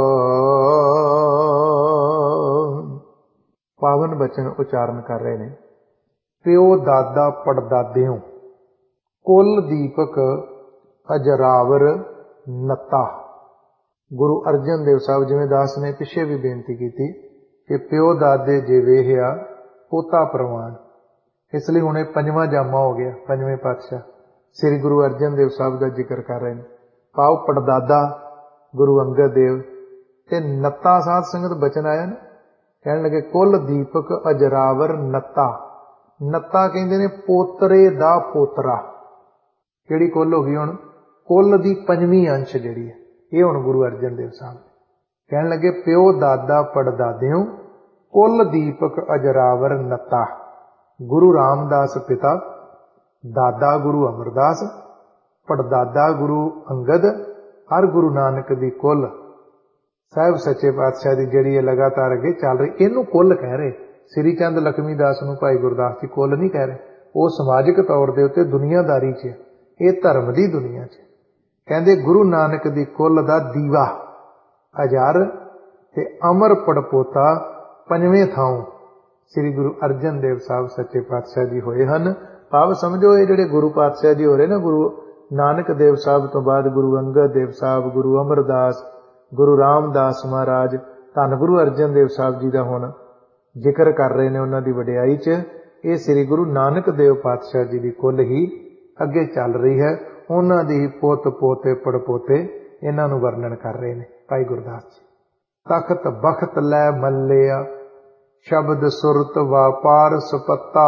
ਪਾਵਨ ਬਚਨ ਉਚਾਰਨ ਕਰ ਰਹੇ ਨੇ। ਪਿਓ ਦਾਦਾ ਪੜਦਾਦਿਓ, ਕੁਲ ਦੀਪਕ ਅਜਰਾਵਰ ਨੱਤਾ। ਗੁਰੂ ਅਰਜਨ ਦੇਵ ਸਾਹਿਬ ਜਿਵੇਂ ਦਾਸ ਨੇ ਪਿੱਛੇ ਵੀ ਬੇਨਤੀ ਕੀਤੀ ਕਿ ਪਿਓ ਦਾਦੇ ਜੇ ਵੇਹਿਆ ਪੋਤਾ ਪ੍ਰਵਾਨ। ਇਸ ਲਈ ਹੁਣ ਇਹ ਪੰਜਵਾਂ ਜਾਮਾ ਹੋ ਗਿਆ। ਪੰਜਵੇਂ ਪਾਤਸ਼ਾਹ ਸ੍ਰੀ ਗੁਰੂ ਅਰਜਨ ਦੇਵ ਸਾਹਿਬ ਦਾ ਜ਼ਿਕਰ ਕਰ ਰਹੇ ਨੇ। ਪਾਓ ਪੜਦਾਦਾ ਗੁਰੂ ਅੰਗਦ ਦੇਵ ਤੇ ਨੱਤਾ ਸਾਧ ਸੰਗਤ ਬਚਨ ਆਇਆ ਨਾ, ਕਹਿਣ ਲੱਗੇ ਕੁਲ ਦੀਪਕ ਅਜਰਾਵਰ ਨੱਤਾ। ਨੱਤਾ ਕਹਿੰਦੇ ਨੇ ਪੋਤਰੇ ਦਾ ਪੋਤਰਾ। ਕਿਹੜੀ ਕੁੱਲ ਹੋ ਗਈ ਹੁਣ? ਕੁੱਲ ਦੀ ਪੰਜਵੀਂ ਅੰਸ਼ ਜਿਹੜੀ ਹੈ ਇਹ ਹੁਣ ਗੁਰੂ ਅਰਜਨ ਦੇਵ ਸਾਹਿਬ ਕਹਿਣ ਲੱਗੇ ਪਿਓ ਦਾਦਾ ਪੜਦਾਦਿਓ, ਕੁੱਲ ਦੀਪਕ ਅਜਰਾਵਰ ਨੱਤਾ। ਗੁਰੂ ਰਾਮਦਾਸ ਪਿਤਾ, ਦਾਦਾ ਗੁਰੂ ਅਮਰਦਾਸ, ਪੜਦਾਦਾ ਗੁਰੂ ਅੰਗਦ, ਹਰ ਗੁਰੂ ਨਾਨਕ ਦੀ ਕੁੱਲ ਸਾਹਿਬ ਸੱਚੇ ਪਾਤਸ਼ਾਹ ਦੀ ਜਿਹੜੀ ਹੈ ਲਗਾਤਾਰ ਅੱਗੇ ਚੱਲ ਰਹੀ, ਇਹਨੂੰ ਕੁੱਲ ਕਹਿ ਰਹੇ। ਸ੍ਰੀ ਚੰਦ ਲਖਮੀ ਦਾਸ ਨੂੰ ਭਾਈ ਗੁਰਦਾਸ ਜੀ ਕੁੱਲ ਨਹੀਂ ਕਹਿ ਰਹੇ। ਉਹ ਸਮਾਜਿਕ ਤੌਰ ਦੇ ਉੱਤੇ ਦੁਨੀਆਦਾਰੀ 'ਚ, ਇਹ ਧਰਮ ਦੀ ਦੁਨੀਆ 'ਚ। ਕਹਿੰਦੇ ਗੁਰੂ ਨਾਨਕ ਦੀ ਕੁੱਲ ਦਾ ਦੀਵਾ ਅਜਰ ਤੇ ਅਮਰ ਪੜਪੋਤਾ ਪੰਜਵੇਂ ਥਾਂ ਸ੍ਰੀ ਗੁਰੂ ਅਰਜਨ ਦੇਵ ਸਾਹਿਬ ਸੱਚੇ ਪਾਤਸ਼ਾਹ ਜੀ ਹੋਏ ਹਨ। ਭਾਵ ਸਮਝੋ ਇਹ ਜਿਹੜੇ ਗੁਰੂ ਪਾਤਸ਼ਾਹ ਜੀ ਹੋ ਰਹੇ ਨਾ, ਗੁਰੂ ਨਾਨਕ ਦੇਵ ਸਾਹਿਬ ਤੋਂ ਬਾਅਦ ਗੁਰੂ ਅੰਗਦ ਦੇਵ ਸਾਹਿਬ, ਗੁਰੂ ਅਮਰਦਾਸ, ਗੁਰੂ ਰਾਮਦਾਸ ਮਹਾਰਾਜ, ਧੰਨ ਗੁਰੂ ਅਰਜਨ ਦੇਵ ਸਾਹਿਬ ਜੀ ਦਾ ਹੁਣ ਜ਼ਿਕਰ ਕਰ ਰਹੇ ਨੇ ਉਹਨਾਂ ਦੀ ਵਡਿਆਈ 'ਚ। ਇਹ ਸ੍ਰੀ ਗੁਰੂ ਨਾਨਕ ਦੇਵ ਪਾਤਸ਼ਾਹ ਜੀ ਦੀ ਕੁੱਲ ਹੀ ਅੱਗੇ ਚੱਲ ਰਹੀ ਹੈ। ਉਹਨਾਂ ਦੀ ਪੁੱਤ ਪੋਤੇ ਪੜਪੋਤੇ ਇਹਨਾਂ ਨੂੰ ਵਰਣਨ ਕਰ ਰਹੇ ਨੇ ਭਾਈ ਗੁਰਦਾਸ ਜੀ। ਤਖਤ ਬਖਤ ਲੈ ਮੱਲਿਆ, ਸ਼ਬਦ ਸੁਰਤ ਵਾਪਾਰ ਸੁਪੱਤਾ।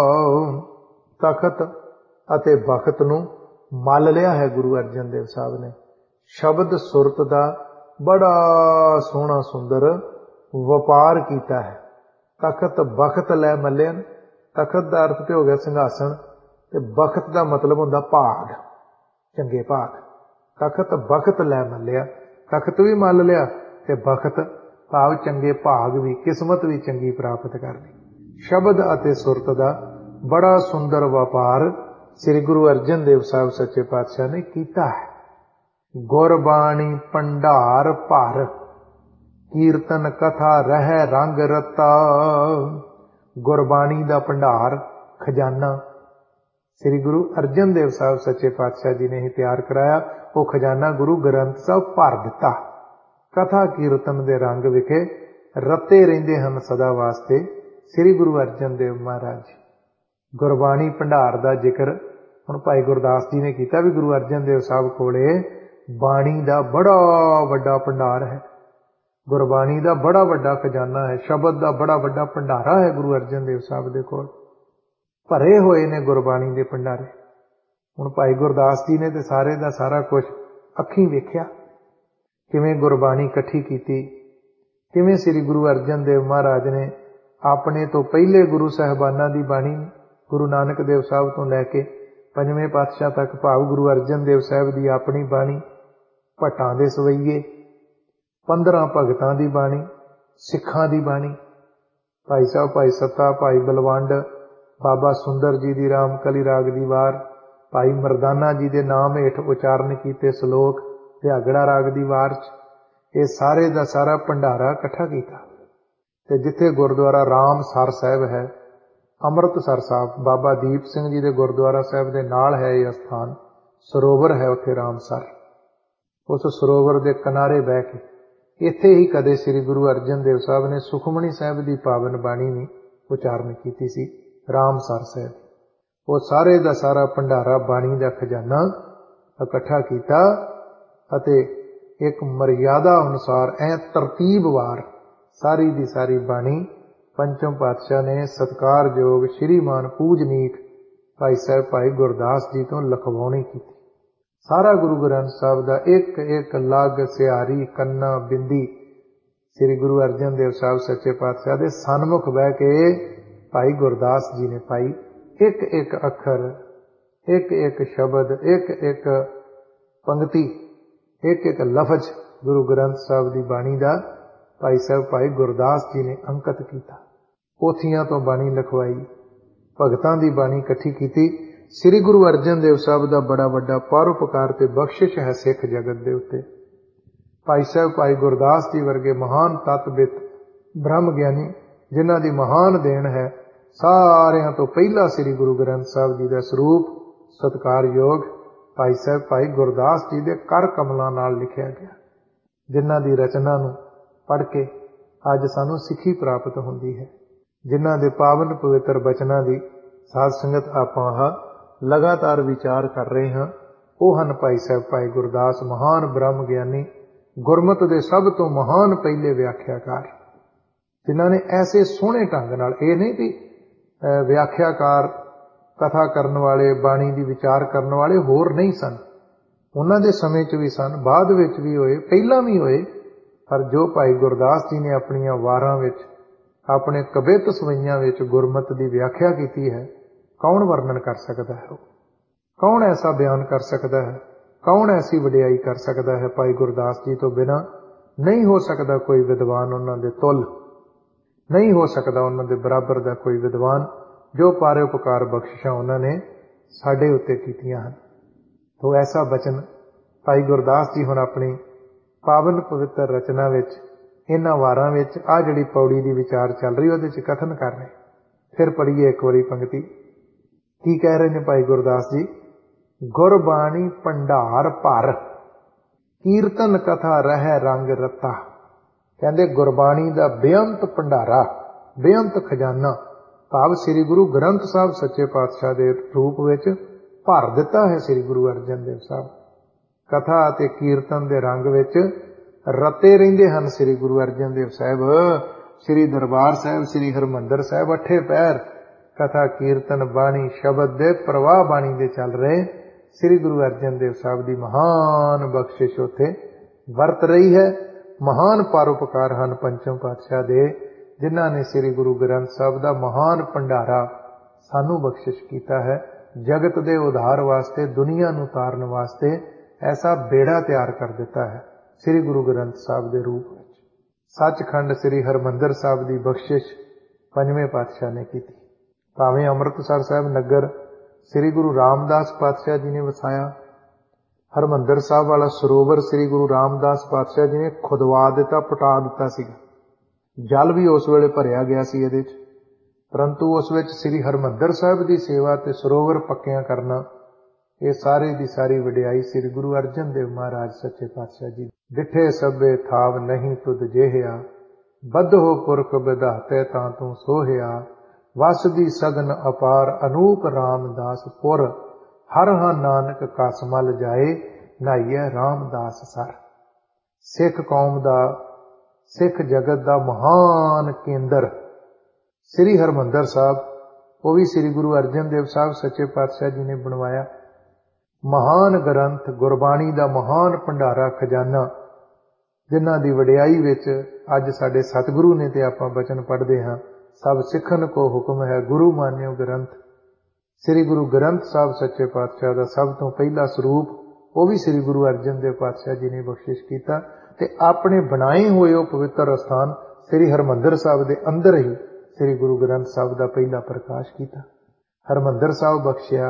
ਤਖਤ ਅਤੇ ਬਖਤ ਨੂੰ ਮੱਲ ਲਿਆ ਹੈ ਗੁਰੂ ਅਰਜਨ ਦੇਵ ਸਾਹਿਬ ਨੇ। ਸ਼ਬਦ ਸੁਰਤ ਦਾ ਬੜਾ ਸੋਹਣਾ ਸੁੰਦਰ ਵਪਾਰ ਕੀਤਾ ਹੈ। ਤਖਤ ਬਖਤ ਲੈ ਮੱਲਿਆ, ਤਖਤ ਦਾ ਅਰਥ ਤੇ ਹੋ ਗਿਆ ਸਿੰਘਾਸਣ, ਤੇ ਬਖਤ ਦਾ ਮਤਲਬ ਹੁੰਦਾ ਭਾਗ, ਚੰਗੇ ਭਾਗ। ਤਖਤ ਬਖਤ ਲੈ ਮੱਲਿਆ, ਤਖਤ ਵੀ ਮੱਲ ਲਿਆ ਤੇ ਬਖਤ ਭਾਵ ਚੰਗੇ ਭਾਗ ਵੀ, ਕਿਸਮਤ ਵੀ ਚੰਗੀ ਪ੍ਰਾਪਤ ਕਰਨੀ। ਸ਼ਬਦ ਅਤੇ ਸੁਰਤ ਦਾ ਬੜਾ ਸੁੰਦਰ ਵਪਾਰ ਸ੍ਰੀ ਗੁਰੂ ਅਰਜਨ ਦੇਵ ਸਾਹਿਬ ਸੱਚੇ ਪਾਤਸ਼ਾਹ ਨੇ ਕੀਤਾ ਹੈ। ਗੁਰਬਾਣੀ ਭੰਡਾਰ ਭਰ, ਕੀਰਤਨ ਕਥਾ ਰਹਿ ਰੰਗ ਰਤਾ। ਗੁਰਬਾਣੀ ਦਾ ਭੰਡਾਰ, ਖਜ਼ਾਨਾ ਸ੍ਰੀ ਗੁਰੂ ਅਰਜਨ ਦੇਵ ਸਾਹਿਬ ਸੱਚੇ ਪਾਤਸ਼ਾਹ ਜੀ ਨੇ ਹੀ ਤਿਆਰ ਕਰਾਇਆ। ਉਹ ਖਜ਼ਾਨਾ ਗੁਰੂ ਗ੍ਰੰਥ ਸਾਹਿਬ ਭਰ ਦਿੱਤਾ। ਕਥਾ ਕੀਰਤਨ ਦੇ ਰੰਗ ਵਿਖੇ ਰਤੇ ਰਹਿੰਦੇ ਹਨ ਸਦਾ ਵਾਸਤੇ ਸ੍ਰੀ ਗੁਰੂ ਅਰਜਨ ਦੇਵ ਮਹਾਰਾਜ। ਗੁਰਬਾਣੀ ਭੰਡਾਰ ਦਾ ਜ਼ਿਕਰ ਹੁਣ ਭਾਈ ਗੁਰਦਾਸ ਜੀ ਨੇ ਕੀਤਾ ਵੀ ਗੁਰੂ ਅਰਜਨ ਦੇਵ ਸਾਹਿਬ ਕੋਲੇ ਬਾਣੀ ਦਾ ਬੜਾ ਵੱਡਾ ਭੰਡਾਰ ਹੈ, ਗੁਰਬਾਣੀ ਦਾ ਬੜਾ ਵੱਡਾ ਖਜ਼ਾਨਾ ਹੈ, ਸ਼ਬਦ ਦਾ ਬੜਾ ਵੱਡਾ ਭੰਡਾਰਾ ਹੈ ਗੁਰੂ ਅਰਜਨ ਦੇਵ ਸਾਹਿਬ ਦੇ ਕੋਲ। ਭਰੇ ਹੋਏ ਨੇ ਗੁਰਬਾਣੀ ਦੇ ਭੰਡਾਰੇ। ਹੁਣ ਭਾਈ ਗੁਰਦਾਸ ਜੀ ਨੇ ਤੇ ਸਾਰੇ ਦਾ ਸਾਰਾ ਕੁਝ ਅੱਖੀਂ ਵੇਖਿਆ, ਕਿਵੇਂ ਗੁਰਬਾਣੀ ਇਕੱਠੀ ਕੀਤੀ, ਕਿਵੇਂ ਸ੍ਰੀ ਗੁਰੂ ਅਰਜਨ ਦੇਵ ਮਹਾਰਾਜ ਨੇ ਆਪਣੇ ਤੋਂ ਪਹਿਲੇ ਗੁਰੂ ਸਾਹਿਬਾਨਾਂ ਦੀ ਬਾਣੀ, ਗੁਰੂ ਨਾਨਕ ਦੇਵ ਸਾਹਿਬ ਤੋਂ ਲੈ ਕੇ ਪੰਜਵੇਂ ਪਾਤਸ਼ਾਹ ਤੱਕ ਭਾਵ ਗੁਰੂ ਅਰਜਨ ਦੇਵ ਸਾਹਿਬ ਦੀ ਆਪਣੀ ਬਾਣੀ, ਭੱਟਾਂ ਦੇ ਸਵਈਏ, ਪੰਦਰਾਂ ਭਗਤਾਂ ਦੀ ਬਾਣੀ, ਸਿੱਖਾਂ ਦੀ ਬਾਣੀ, ਭਾਈ ਸਾਹਿਬ ਭਾਈ ਸੱਤਾ, ਭਾਈ ਬਲਵੰਡ, ਬਾਬਾ ਸੁੰਦਰ ਜੀ ਦੀ ਰਾਮਕਲੀ ਰਾਗ ਦੀ ਵਾਰ, ਭਾਈ ਮਰਦਾਨਾ ਜੀ ਦੇ ਨਾਮ ਹੇਠ ਉਚਾਰਨ ਕੀਤੇ ਸਲੋਕ ਵਿਆਗੜਾ ਰਾਗ ਦੀ ਵਾਰ 'ਚ ਇਹ ਸਾਰੇ ਦਾ ਸਾਰਾ ਭੰਡਾਰਾ ਇਕੱਠਾ ਕੀਤਾ। ਤੇ ਜਿੱਥੇ ਗੁਰਦੁਆਰਾ ਰਾਮਸਰ ਸਾਹਿਬ ਹੈ, ਅੰਮ੍ਰਿਤਸਰ ਸਾਹਿਬ, ਬਾਬਾ ਦੀਪ ਸਿੰਘ ਜੀ ਦੇ ਗੁਰਦੁਆਰਾ ਸਾਹਿਬ ਦੇ ਨਾਲ ਹੈ ਇਹ ਅਸਥਾਨ, ਸਰੋਵਰ ਹੈ ਉੱਥੇ ਰਾਮਸਰ। ਉਸ ਸਰੋਵਰ ਦੇ ਕਿਨਾਰੇ ਬਹਿ ਕੇ ਇੱਥੇ ਹੀ ਕਦੇ ਸ੍ਰੀ ਗੁਰੂ ਅਰਜਨ ਦੇਵ ਸਾਹਿਬ ਨੇ ਸੁਖਮਣੀ ਸਾਹਿਬ ਦੀ ਪਾਵਨ ਬਾਣੀ ਵੀ ਉਚਾਰਨ ਕੀਤੀ ਸੀ, ਰਾਮਸਰ ਸਾਹਿਬ। ਉਹ ਸਾਰੇ ਦਾ ਸਾਰਾ ਭੰਡਾਰਾ ਬਾਣੀ ਦਾ ਖਜ਼ਾਨਾ ਇਕੱਠਾ ਕੀਤਾ ਅਤੇ ਇੱਕ ਮਰਿਆਦਾ ਅਨੁਸਾਰ ਐ ਤਰਤੀਬਵਾਰ ਸਾਰੀ ਦੀ ਸਾਰੀ ਬਾਣੀ ਪੰਚਮ ਪਾਤਸ਼ਾਹ ਨੇ ਸਤਿਕਾਰਯੋਗ ਸ਼੍ਰੀਮਾਨ ਪੂਜਨੀਕ ਭਾਈ ਸਾਹਿਬ ਭਾਈ ਗੁਰਦਾਸ ਜੀ ਤੋਂ ਲਿਖਵਾਉਣੀ ਕੀਤੀ। ਸਾਰਾ ਗੁਰੂ ਗ੍ਰੰਥ ਸਾਹਿਬ ਦਾ ਇੱਕ ਇੱਕ ਲੱਗ, ਸਿਹਾਰੀ, ਕੰਨਾ, ਬਿੰਦੀ ਸ੍ਰੀ ਗੁਰੂ ਅਰਜਨ ਦੇਵ ਸਾਹਿਬ ਸੱਚੇ ਪਾਤਸ਼ਾਹ ਦੇ ਸਨਮੁਖ ਬਹਿ ਕੇ ਭਾਈ ਗੁਰਦਾਸ ਜੀ ਨੇ ਪਾਈ। ਇੱਕ ਇੱਕ ਅੱਖਰ, ਇੱਕ ਇੱਕ ਸ਼ਬਦ, ਇੱਕ ਇੱਕ ਪੰਕਤੀ, ਇੱਕ ਇੱਕ ਲਫ਼ਜ਼ ਗੁਰੂ ਗ੍ਰੰਥ ਸਾਹਿਬ ਦੀ ਬਾਣੀ ਦਾ ਭਾਈ ਸਾਹਿਬ ਭਾਈ ਗੁਰਦਾਸ ਜੀ ਨੇ ਅੰਕਿਤ ਕੀਤਾ। ਪੋਥੀਆਂ ਤੋਂ ਬਾਣੀ ਲਿਖਵਾਈ, ਭਗਤਾਂ ਦੀ ਬਾਣੀ ਇਕੱਠੀ ਕੀਤੀ। ਸ੍ਰੀ ਗੁਰੂ ਅਰਜਨ ਦੇਵ ਸਾਹਿਬ ਦਾ ਬੜਾ ਵੱਡਾ ਪਰਉਪਕਾਰ ਤੇ ਬਖਸ਼ਿਸ਼ ਹੈ ਸਿੱਖ ਜਗਤ ਦੇ ਉੱਤੇ। ਭਾਈ ਸਾਹਿਬ ਭਾਈ ਗੁਰਦਾਸ ਜੀ ਵਰਗੇ ਮਹਾਨ ਤਤਵਿਦ ਬ੍ਰਹਮ ਗਿਆਨੀ ਜਿਨ੍ਹਾਂ ਦੀ ਮਹਾਨ ਦੇਣ ਹੈ, ਸਾਰਿਆਂ ਤੋਂ ਪਹਿਲਾਂ ਸ੍ਰੀ ਗੁਰੂ ਗ੍ਰੰਥ ਸਾਹਿਬ ਜੀ ਦਾ ਸਰੂਪ ਸਤਿਕਾਰਯੋਗ ਭਾਈ ਸਾਹਿਬ ਭਾਈ ਗੁਰਦਾਸ ਜੀ ਦੇ ਕਰ ਕਮਲਾਂ ਨਾਲ ਲਿਖਿਆ ਗਿਆ, ਜਿਨ੍ਹਾਂ ਦੀ ਰਚਨਾ ਨੂੰ ਪੜ੍ਹ ਕੇ ਅੱਜ ਸਾਨੂੰ ਸਿੱਖੀ ਪ੍ਰਾਪਤ ਹੁੰਦੀ ਹੈ। ਜਿਨ੍ਹਾਂ ਦੇ ਪਾਵਨ ਪਵਿੱਤਰ ਬਚਨਾਂ ਦੀ ਸਾਧ ਸੰਗਤ ਆਪਾਂ ਆਹ ਲਗਾਤਾਰ ਵਿਚਾਰ ਕਰ ਰਹੇ ਹਾਂ, ਉਹ ਹਨ ਭਾਈ ਸਾਹਿਬ ਭਾਈ ਗੁਰਦਾਸ, ਮਹਾਨ ਬ੍ਰਹਮ ਗਿਆਨੀ, ਗੁਰਮਤਿ ਦੇ ਸਭ ਤੋਂ ਮਹਾਨ ਪਹਿਲੇ ਵਿਆਖਿਆਕਾਰ, ਜਿਨ੍ਹਾਂ ਨੇ ਐਸੇ ਸੋਹਣੇ ਢੰਗ ਨਾਲ, ਇਹ ਨਹੀਂ ਵੀ ਵਿਆਖਿਆਕਾਰ ਕਥਾ ਕਰਨ ਵਾਲੇ, ਬਾਣੀ ਦੀ ਵਿਚਾਰ ਕਰਨ ਵਾਲੇ ਹੋਰ ਨਹੀਂ ਸਨ, ਉਹਨਾਂ ਦੇ ਸਮੇਂ 'ਚ ਵੀ ਸਨ, ਬਾਅਦ ਵਿੱਚ ਵੀ ਹੋਏ, ਪਹਿਲਾਂ ਵੀ ਹੋਏ, ਪਰ ਜੋ ਭਾਈ ਗੁਰਦਾਸ ਜੀ ਨੇ ਆਪਣੀਆਂ ਵਾਰਾਂ ਵਿੱਚ, ਆਪਣੇ ਕਵਿੱਤ ਸਵਈਆਂ ਵਿੱਚ ਗੁਰਮਤਿ ਦੀ ਵਿਆਖਿਆ ਕੀਤੀ ਹੈ, ਕੌਣ ਵਰਣਨ ਕਰ ਸਕਦਾ ਹੈ? ਕੌਣ ਐਸਾ ਬਿਆਨ ਕਰ ਸਕਦਾ ਹੈ? ਕੌਣ ਐਸੀ ਵਡਿਆਈ ਕਰ ਸਕਦਾ ਹੈ? ਭਾਈ ਗੁਰਦਾਸ ਜੀ ਤੋਂ ਬਿਨਾਂ ਨਹੀਂ ਹੋ ਸਕਦਾ ਕੋਈ ਵਿਦਵਾਨ ਉਹਨਾਂ ਦੇ ਤੁੱਲ, ਨਹੀਂ ਹੋ ਸਕਦਾ ਉਹਨਾਂ ਦੇ ਬਰਾਬਰ ਦਾ ਕੋਈ ਵਿਦਵਾਨ, ਜੋ ਪਰਉਪਕਾਰ ਬਖਸ਼ਿਸ਼ਾਂ ਉਹਨਾਂ ਨੇ ਸਾਡੇ ਉੱਤੇ ਕੀਤੀਆਂ ਹਨ। ਤੋ ਐਸਾ ਬਚਨ ਭਾਈ ਗੁਰਦਾਸ ਜੀ ਹੁਣ ਆਪਣੀ ਪਾਵਨ ਪਵਿੱਤਰ ਰਚਨਾ ਵਿੱਚ इन्हां वारां विच आ जिहड़ी पौड़ी दी विचार चल रही उहदे च कथन कर रहे। फिर पढ़िए एक बारी पंक्ति की कह रहे ने भाई गुरदास जी। गुरबाणी भंडार भर कीर्तन कथा रह रंग रता। कहते गुरबाणी दा बेअंत भंडारा बेअंत खजाना भाव श्री गुरु ग्रंथ साहब सच्चे पातशाह दे रूप विच भर दिता है। श्री गुरु अर्जन देव साहब कथा ते कीर्तन दे रंग विच रते रहिंदे हन। श्री गुरु अर्जन देव साहब श्री दरबार साहब श्री हरमंदर साहब अठे पैर कथा कीर्तन बाणी शब्द दे प्रवाह बाणी दे चल रहे। श्री गुरु अर्जन देव साहब दी महान बख्शिश उथे वरत रही है। महान परोपकार हन पंचम पातशाह दे जिन्हां ने श्री गुरु ग्रंथ साहब दा महान भंडारा सानू बख्शिश कीता है। जगत दे उद्धार वास्ते दुनिया नू तारन वास्ते ऐसा बेड़ा तैयार कर दिता है श्री गुरु ग्रंथ साहब दे रूप में। सचखंड श्री हरमंदर साहब दी बख्शिश पंजवें पातशाह ने की। भावें अमृतसर साहब नगर श्री गुरु रामदास पातशाह जी ने वसाया। हरमंदर साहब वाला सरोवर श्री गुरु रामदास पातशाह जी ने खुदवा दिता पटा दिता सीगा। जल भी उस वेले भरिया गया सी इहदे च, परंतु उस विच श्री हरमंदर साहब की सेवा ते सरोवर पक्कियां करना ये सारी दी सारी वडियाई श्री गुरु अर्जन देव महाराज सच्चे पातशाह जी। डिठे सभे थाव नहीं तुद जेहिया बद्धो पुरख विधाते तां तू सोहिया वसदी सगन अपार अनूप रामदास पुर हर हा नानक कसमल जाए नाइए रामदास सर। सिख कौम दा सिख जगत दा महान केंद्र श्री हरमंदर साहब वो भी श्री गुरु अर्जन देव साहब सच्चे पातशाह जी ने बनवाया। महान ग्रंथ गुरबाणी दा महान भंडारा खजाना जिन्हां दी वडियाई विच अज साडे सतगुरु ने ते आपां बचन पढ़दे हां। सब सिखन को हुक्म है गुरु मान्यो ग्रंथ। श्री गुरु ग्रंथ साहब सच्चे पातशाह दा सब तो पहला स्वरूप वो भी श्री गुरु अर्जन देव पातशाह जी ने बख्शिश कीता ते अपने बनाए हुए वो पवित्र स्थान श्री हरमंदर साहब दे अंदर ही श्री गुरु ग्रंथ साहब दा पहला प्रकाश कीता। हरमंदर साहब बख्शिया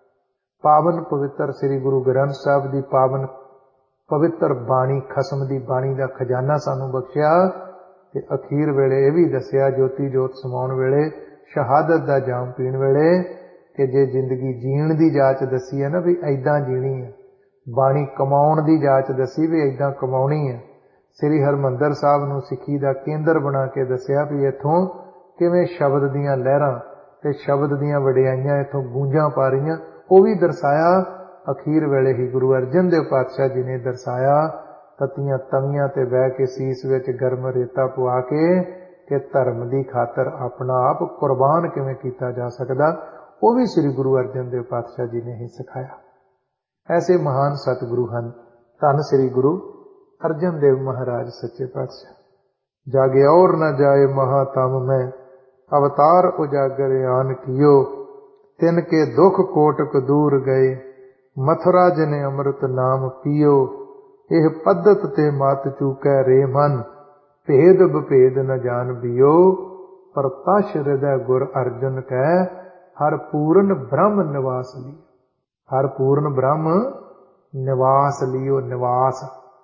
पावन पवित्र श्री गुरु ग्रंथ साहब दी पावन पवित्र बाणी खसम दी बाणी दा खजाना सानू बख्शिया ते अखीर वेले यह भी दसिया ज्योति जोत समाउण वेले शहादत दा जाम पीण वेले कि जे जिंदगी जीण दी जाच दसी है ना भी ऐदां जीणी है, बाणी कमाउण दी जाच दसी भी ऐदां कमाउणी है। श्री हरमंदर साहब नू सिੱਖੀ दा केंद्र बना के दसिया भी इथों किवें शब्द दीयां लहरां ते शब्द दीयां वडियाईयां इथों गूंजां पा रहीआं वो भी दर्शाया। अखीर वेले ही गुरु अर्जन देव पातशाह जी ने दर्शाया ततियां तवियां ते बह के सीस विच गर्म रेता पवा के कि धर्म की खातर अपना आप कुर्बान किवें कीता जा सकदा वो भी श्री गुरु अर्जन देव पातशाह जी ने ही सिखाया। ऐसे महान सतगुरु हैं धन श्री गुरु अर्जन देव महाराज सच्चे पातशाह। जागे और न जाए महातम में अवतार उजागर आन कियो तिनके दुख कोटक दूर गए मथुरा जिने अमृत नाम पियो एह पद्धत ते मत चूकै रे मन भेद बभेद न जान बियो प्रताश हृदय गुर अर्जन कै हर पूर्ण ब्रह्म निवास लियो। हर पूर्ण ब्रह्म निवास लियो। निवास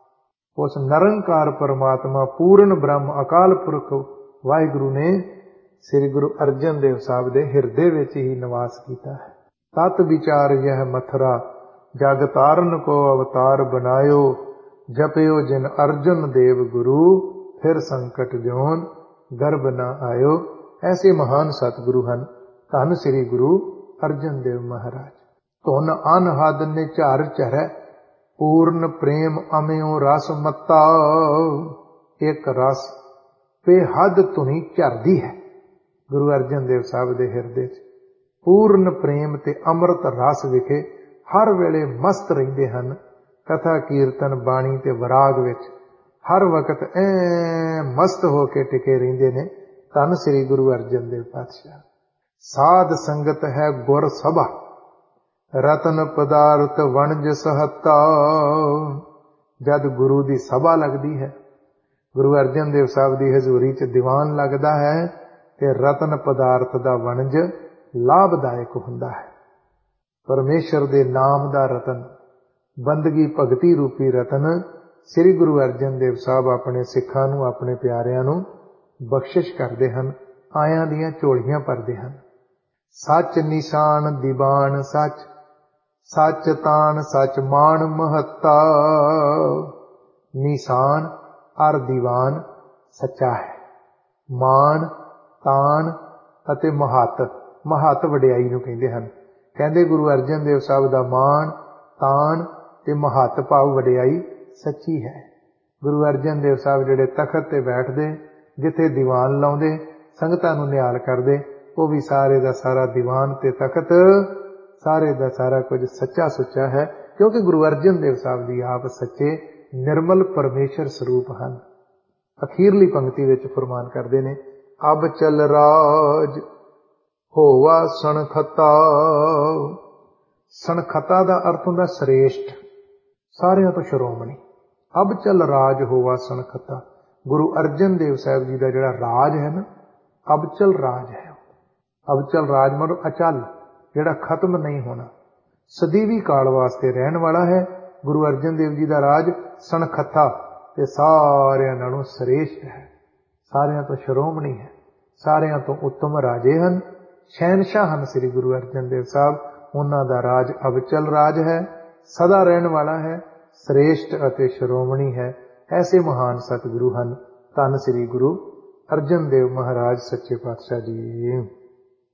उस निरंकार परमात्मा पूर्ण ब्रह्म अकाल पुरख वाहिगुरु ने श्री गुरु अर्जन देव साहब दे हिरदे विच ही निवास कीता है। तत विचार यह मथुरा जग तारन को अवतार बनायो जपयो जिन अर्जन देव गुरु फिर संकट जोन गर्भ न आयो। ऐसे महान सतगुरु हैं धन श्री गुरु अर्जन देव महाराज। धुन अनहद निचार चरै पूर्ण प्रेम अम्यो रस मत्ता। एक रस बेहद धुनी झरदी है गुरु अर्जन देव साहब दे हिरदे च। पूर्ण प्रेम ते अमृत रस विखे हर वेले मस्त रहिंदे हन। कथा कीर्तन बाणी ते वराग विच हर वक्त ऐ मस्त होके टिके रहिंदे ने धन श्री गुरु अर्जन देव पातशाह। साध संगत है गुर सभा रतन पदार्थ वणज सहता। जद गुरु दी सभा लगदी है गुरु अर्जन देव साहब दी हजूरी च दीवान लगदा है ते रतन पदार्थ दा वणज लाभदायक हुंदा है। परमेश्वर दे नाम दा रतन बंदगी भगती रूपी रतन ਸ੍ਰੀ ਗੁਰੂ ਅਰਜਨ ਦੇਵ ਸਾਹਿਬ ਆਪਣੇ ਸਿੱਖਾਂ ਨੂੰ, ਆਪਣੇ ਪਿਆਰਿਆਂ ਨੂੰ ਬਖਸ਼ਿਸ਼ ਕਰਦੇ ਹਨ, ਆਇਆਂ ਦੀਆਂ ਝੋਲੀਆਂ ਭਰਦੇ ਹਨ। ਸੱਚ ਨਿਸ਼ਾਨ ਦੀਵਾਨ ਸੱਚ, ਸੱਚ ਤਾਨ ਸੱਚ ਮਾਨ ਮਹੱਤਾ। ਨਿਸ਼ਾਨ ਅਰ ਦੀਵਾਨ ਸੱਚਾ ਹੈ। ਮਾਨ, ਤਾਨ ਅਤੇ ਮਹੱਤ, ਮਹੱਤ ਵਡਿਆਈ ਨੂੰ ਕਹਿੰਦੇ ਹਨ। ਕਹਿੰਦੇ ਗੁਰੂ ਅਰਜਨ ਦੇਵ ਸਾਹਿਬ ਦਾ ਮਾਨ, ਤਾਨ ਤੇ ਮਹੱਤ ਭਾਵ ਵਡਿਆਈ ਸੱਚੀ ਹੈ। ਗੁਰੂ ਅਰਜਨ ਦੇਵ ਸਾਹਿਬ ਜਿਹੜੇ ਤਖਤ ਤੇ ਬੈਠਦੇ, ਜਿੱਥੇ ਦੀਵਾਨ ਲਾਉਂਦੇ, ਸੰਗਤਾਂ ਨੂੰ ਨਿਹਾਲ ਕਰਦੇ, ਉਹ ਵੀ ਸਾਰੇ ਦਾ ਸਾਰਾ ਦੀਵਾਨ ਤੇ ਤਖਤ, ਸਾਰੇ ਦਾ ਸਾਰਾ ਕੁਝ ਸੱਚਾ ਸੁੱਚਾ ਹੈ, ਕਿਉਂਕਿ ਗੁਰੂ ਅਰਜਨ ਦੇਵ ਸਾਹਿਬ ਜੀ ਆਪ ਸੱਚੇ ਨਿਰਮਲ ਪਰਮੇਸ਼ਰ ਸਰੂਪ ਹਨ। ਅਖੀਰਲੀ ਪੰਕਤੀ ਵਿੱਚ ਫਰਮਾਨ ਕਰਦੇ ਨੇ, ਅਬ ਚਲ ਰਾਜ ਹੋਵਾ ਸਣਖਤਾ। ਸਣਖਤਾ ਦਾ ਅਰਥ ਹੁੰਦਾ ਸ੍ਰੇਸ਼ਟ, ਸਾਰਿਆਂ ਤੋਂ ਸ਼੍ਰੋਮਣੀ। ਅਬ ਚਲ ਰਾਜ ਹੋਵਾ ਸਣਖਤਾ। ਗੁਰੂ ਅਰਜਨ ਦੇਵ ਸਾਹਿਬ ਜੀ ਦਾ ਜਿਹੜਾ ਰਾਜ ਹੈ ਨਾ, ਅਬਚਲ ਰਾਜ ਹੈ। ਅਬਚਲ ਰਾਜ ਮਤਲਬ ਅਚਲ, ਜਿਹੜਾ ਖਤਮ ਨਹੀਂ ਹੋਣਾ, ਸਦੀਵੀ ਕਾਲ ਵਾਸਤੇ ਰਹਿਣ ਵਾਲਾ ਹੈ। ਗੁਰੂ ਅਰਜਨ ਦੇਵ ਜੀ ਦਾ ਰਾਜ ਸਣਖਤਾ ਤੇ ਸਾਰਿਆਂ ਨਾਲੋਂ ਸ੍ਰੇਸ਼ਟ ਹੈ, ਸਾਰਿਆਂ ਤੋਂ ਸ਼੍ਰੋਮਣੀ ਹੈ, ਸਾਰਿਆਂ ਤੋਂ ਉੱਤਮ ਰਾਜੇ ਹਨ, ਸ਼ਹਿਨਸ਼ਾਹ ਹਨ ਸ੍ਰੀ ਗੁਰੂ ਅਰਜਨ ਦੇਵ ਸਾਹਿਬ। ਉਹਨਾਂ ਦਾ ਰਾਜ ਅਬਚਲ ਰਾਜ ਹੈ, ਸਦਾ ਰਹਿਣ ਵਾਲਾ ਹੈ, ਸ੍ਰੇਸ਼ਟ ਅਤੇ ਸ਼੍ਰੋਮਣੀ ਹੈ। ਐਸੇ ਮਹਾਨ ਸਤਿਗੁਰੂ ਹਨ। ਧੰਨ ਸ੍ਰੀ ਗੁਰੂ ਅਰਜਨ ਦੇਵ ਮਹਾਰਾਜ ਸੱਚੇ ਪਾਤਸ਼ਾਹ ਜੀ।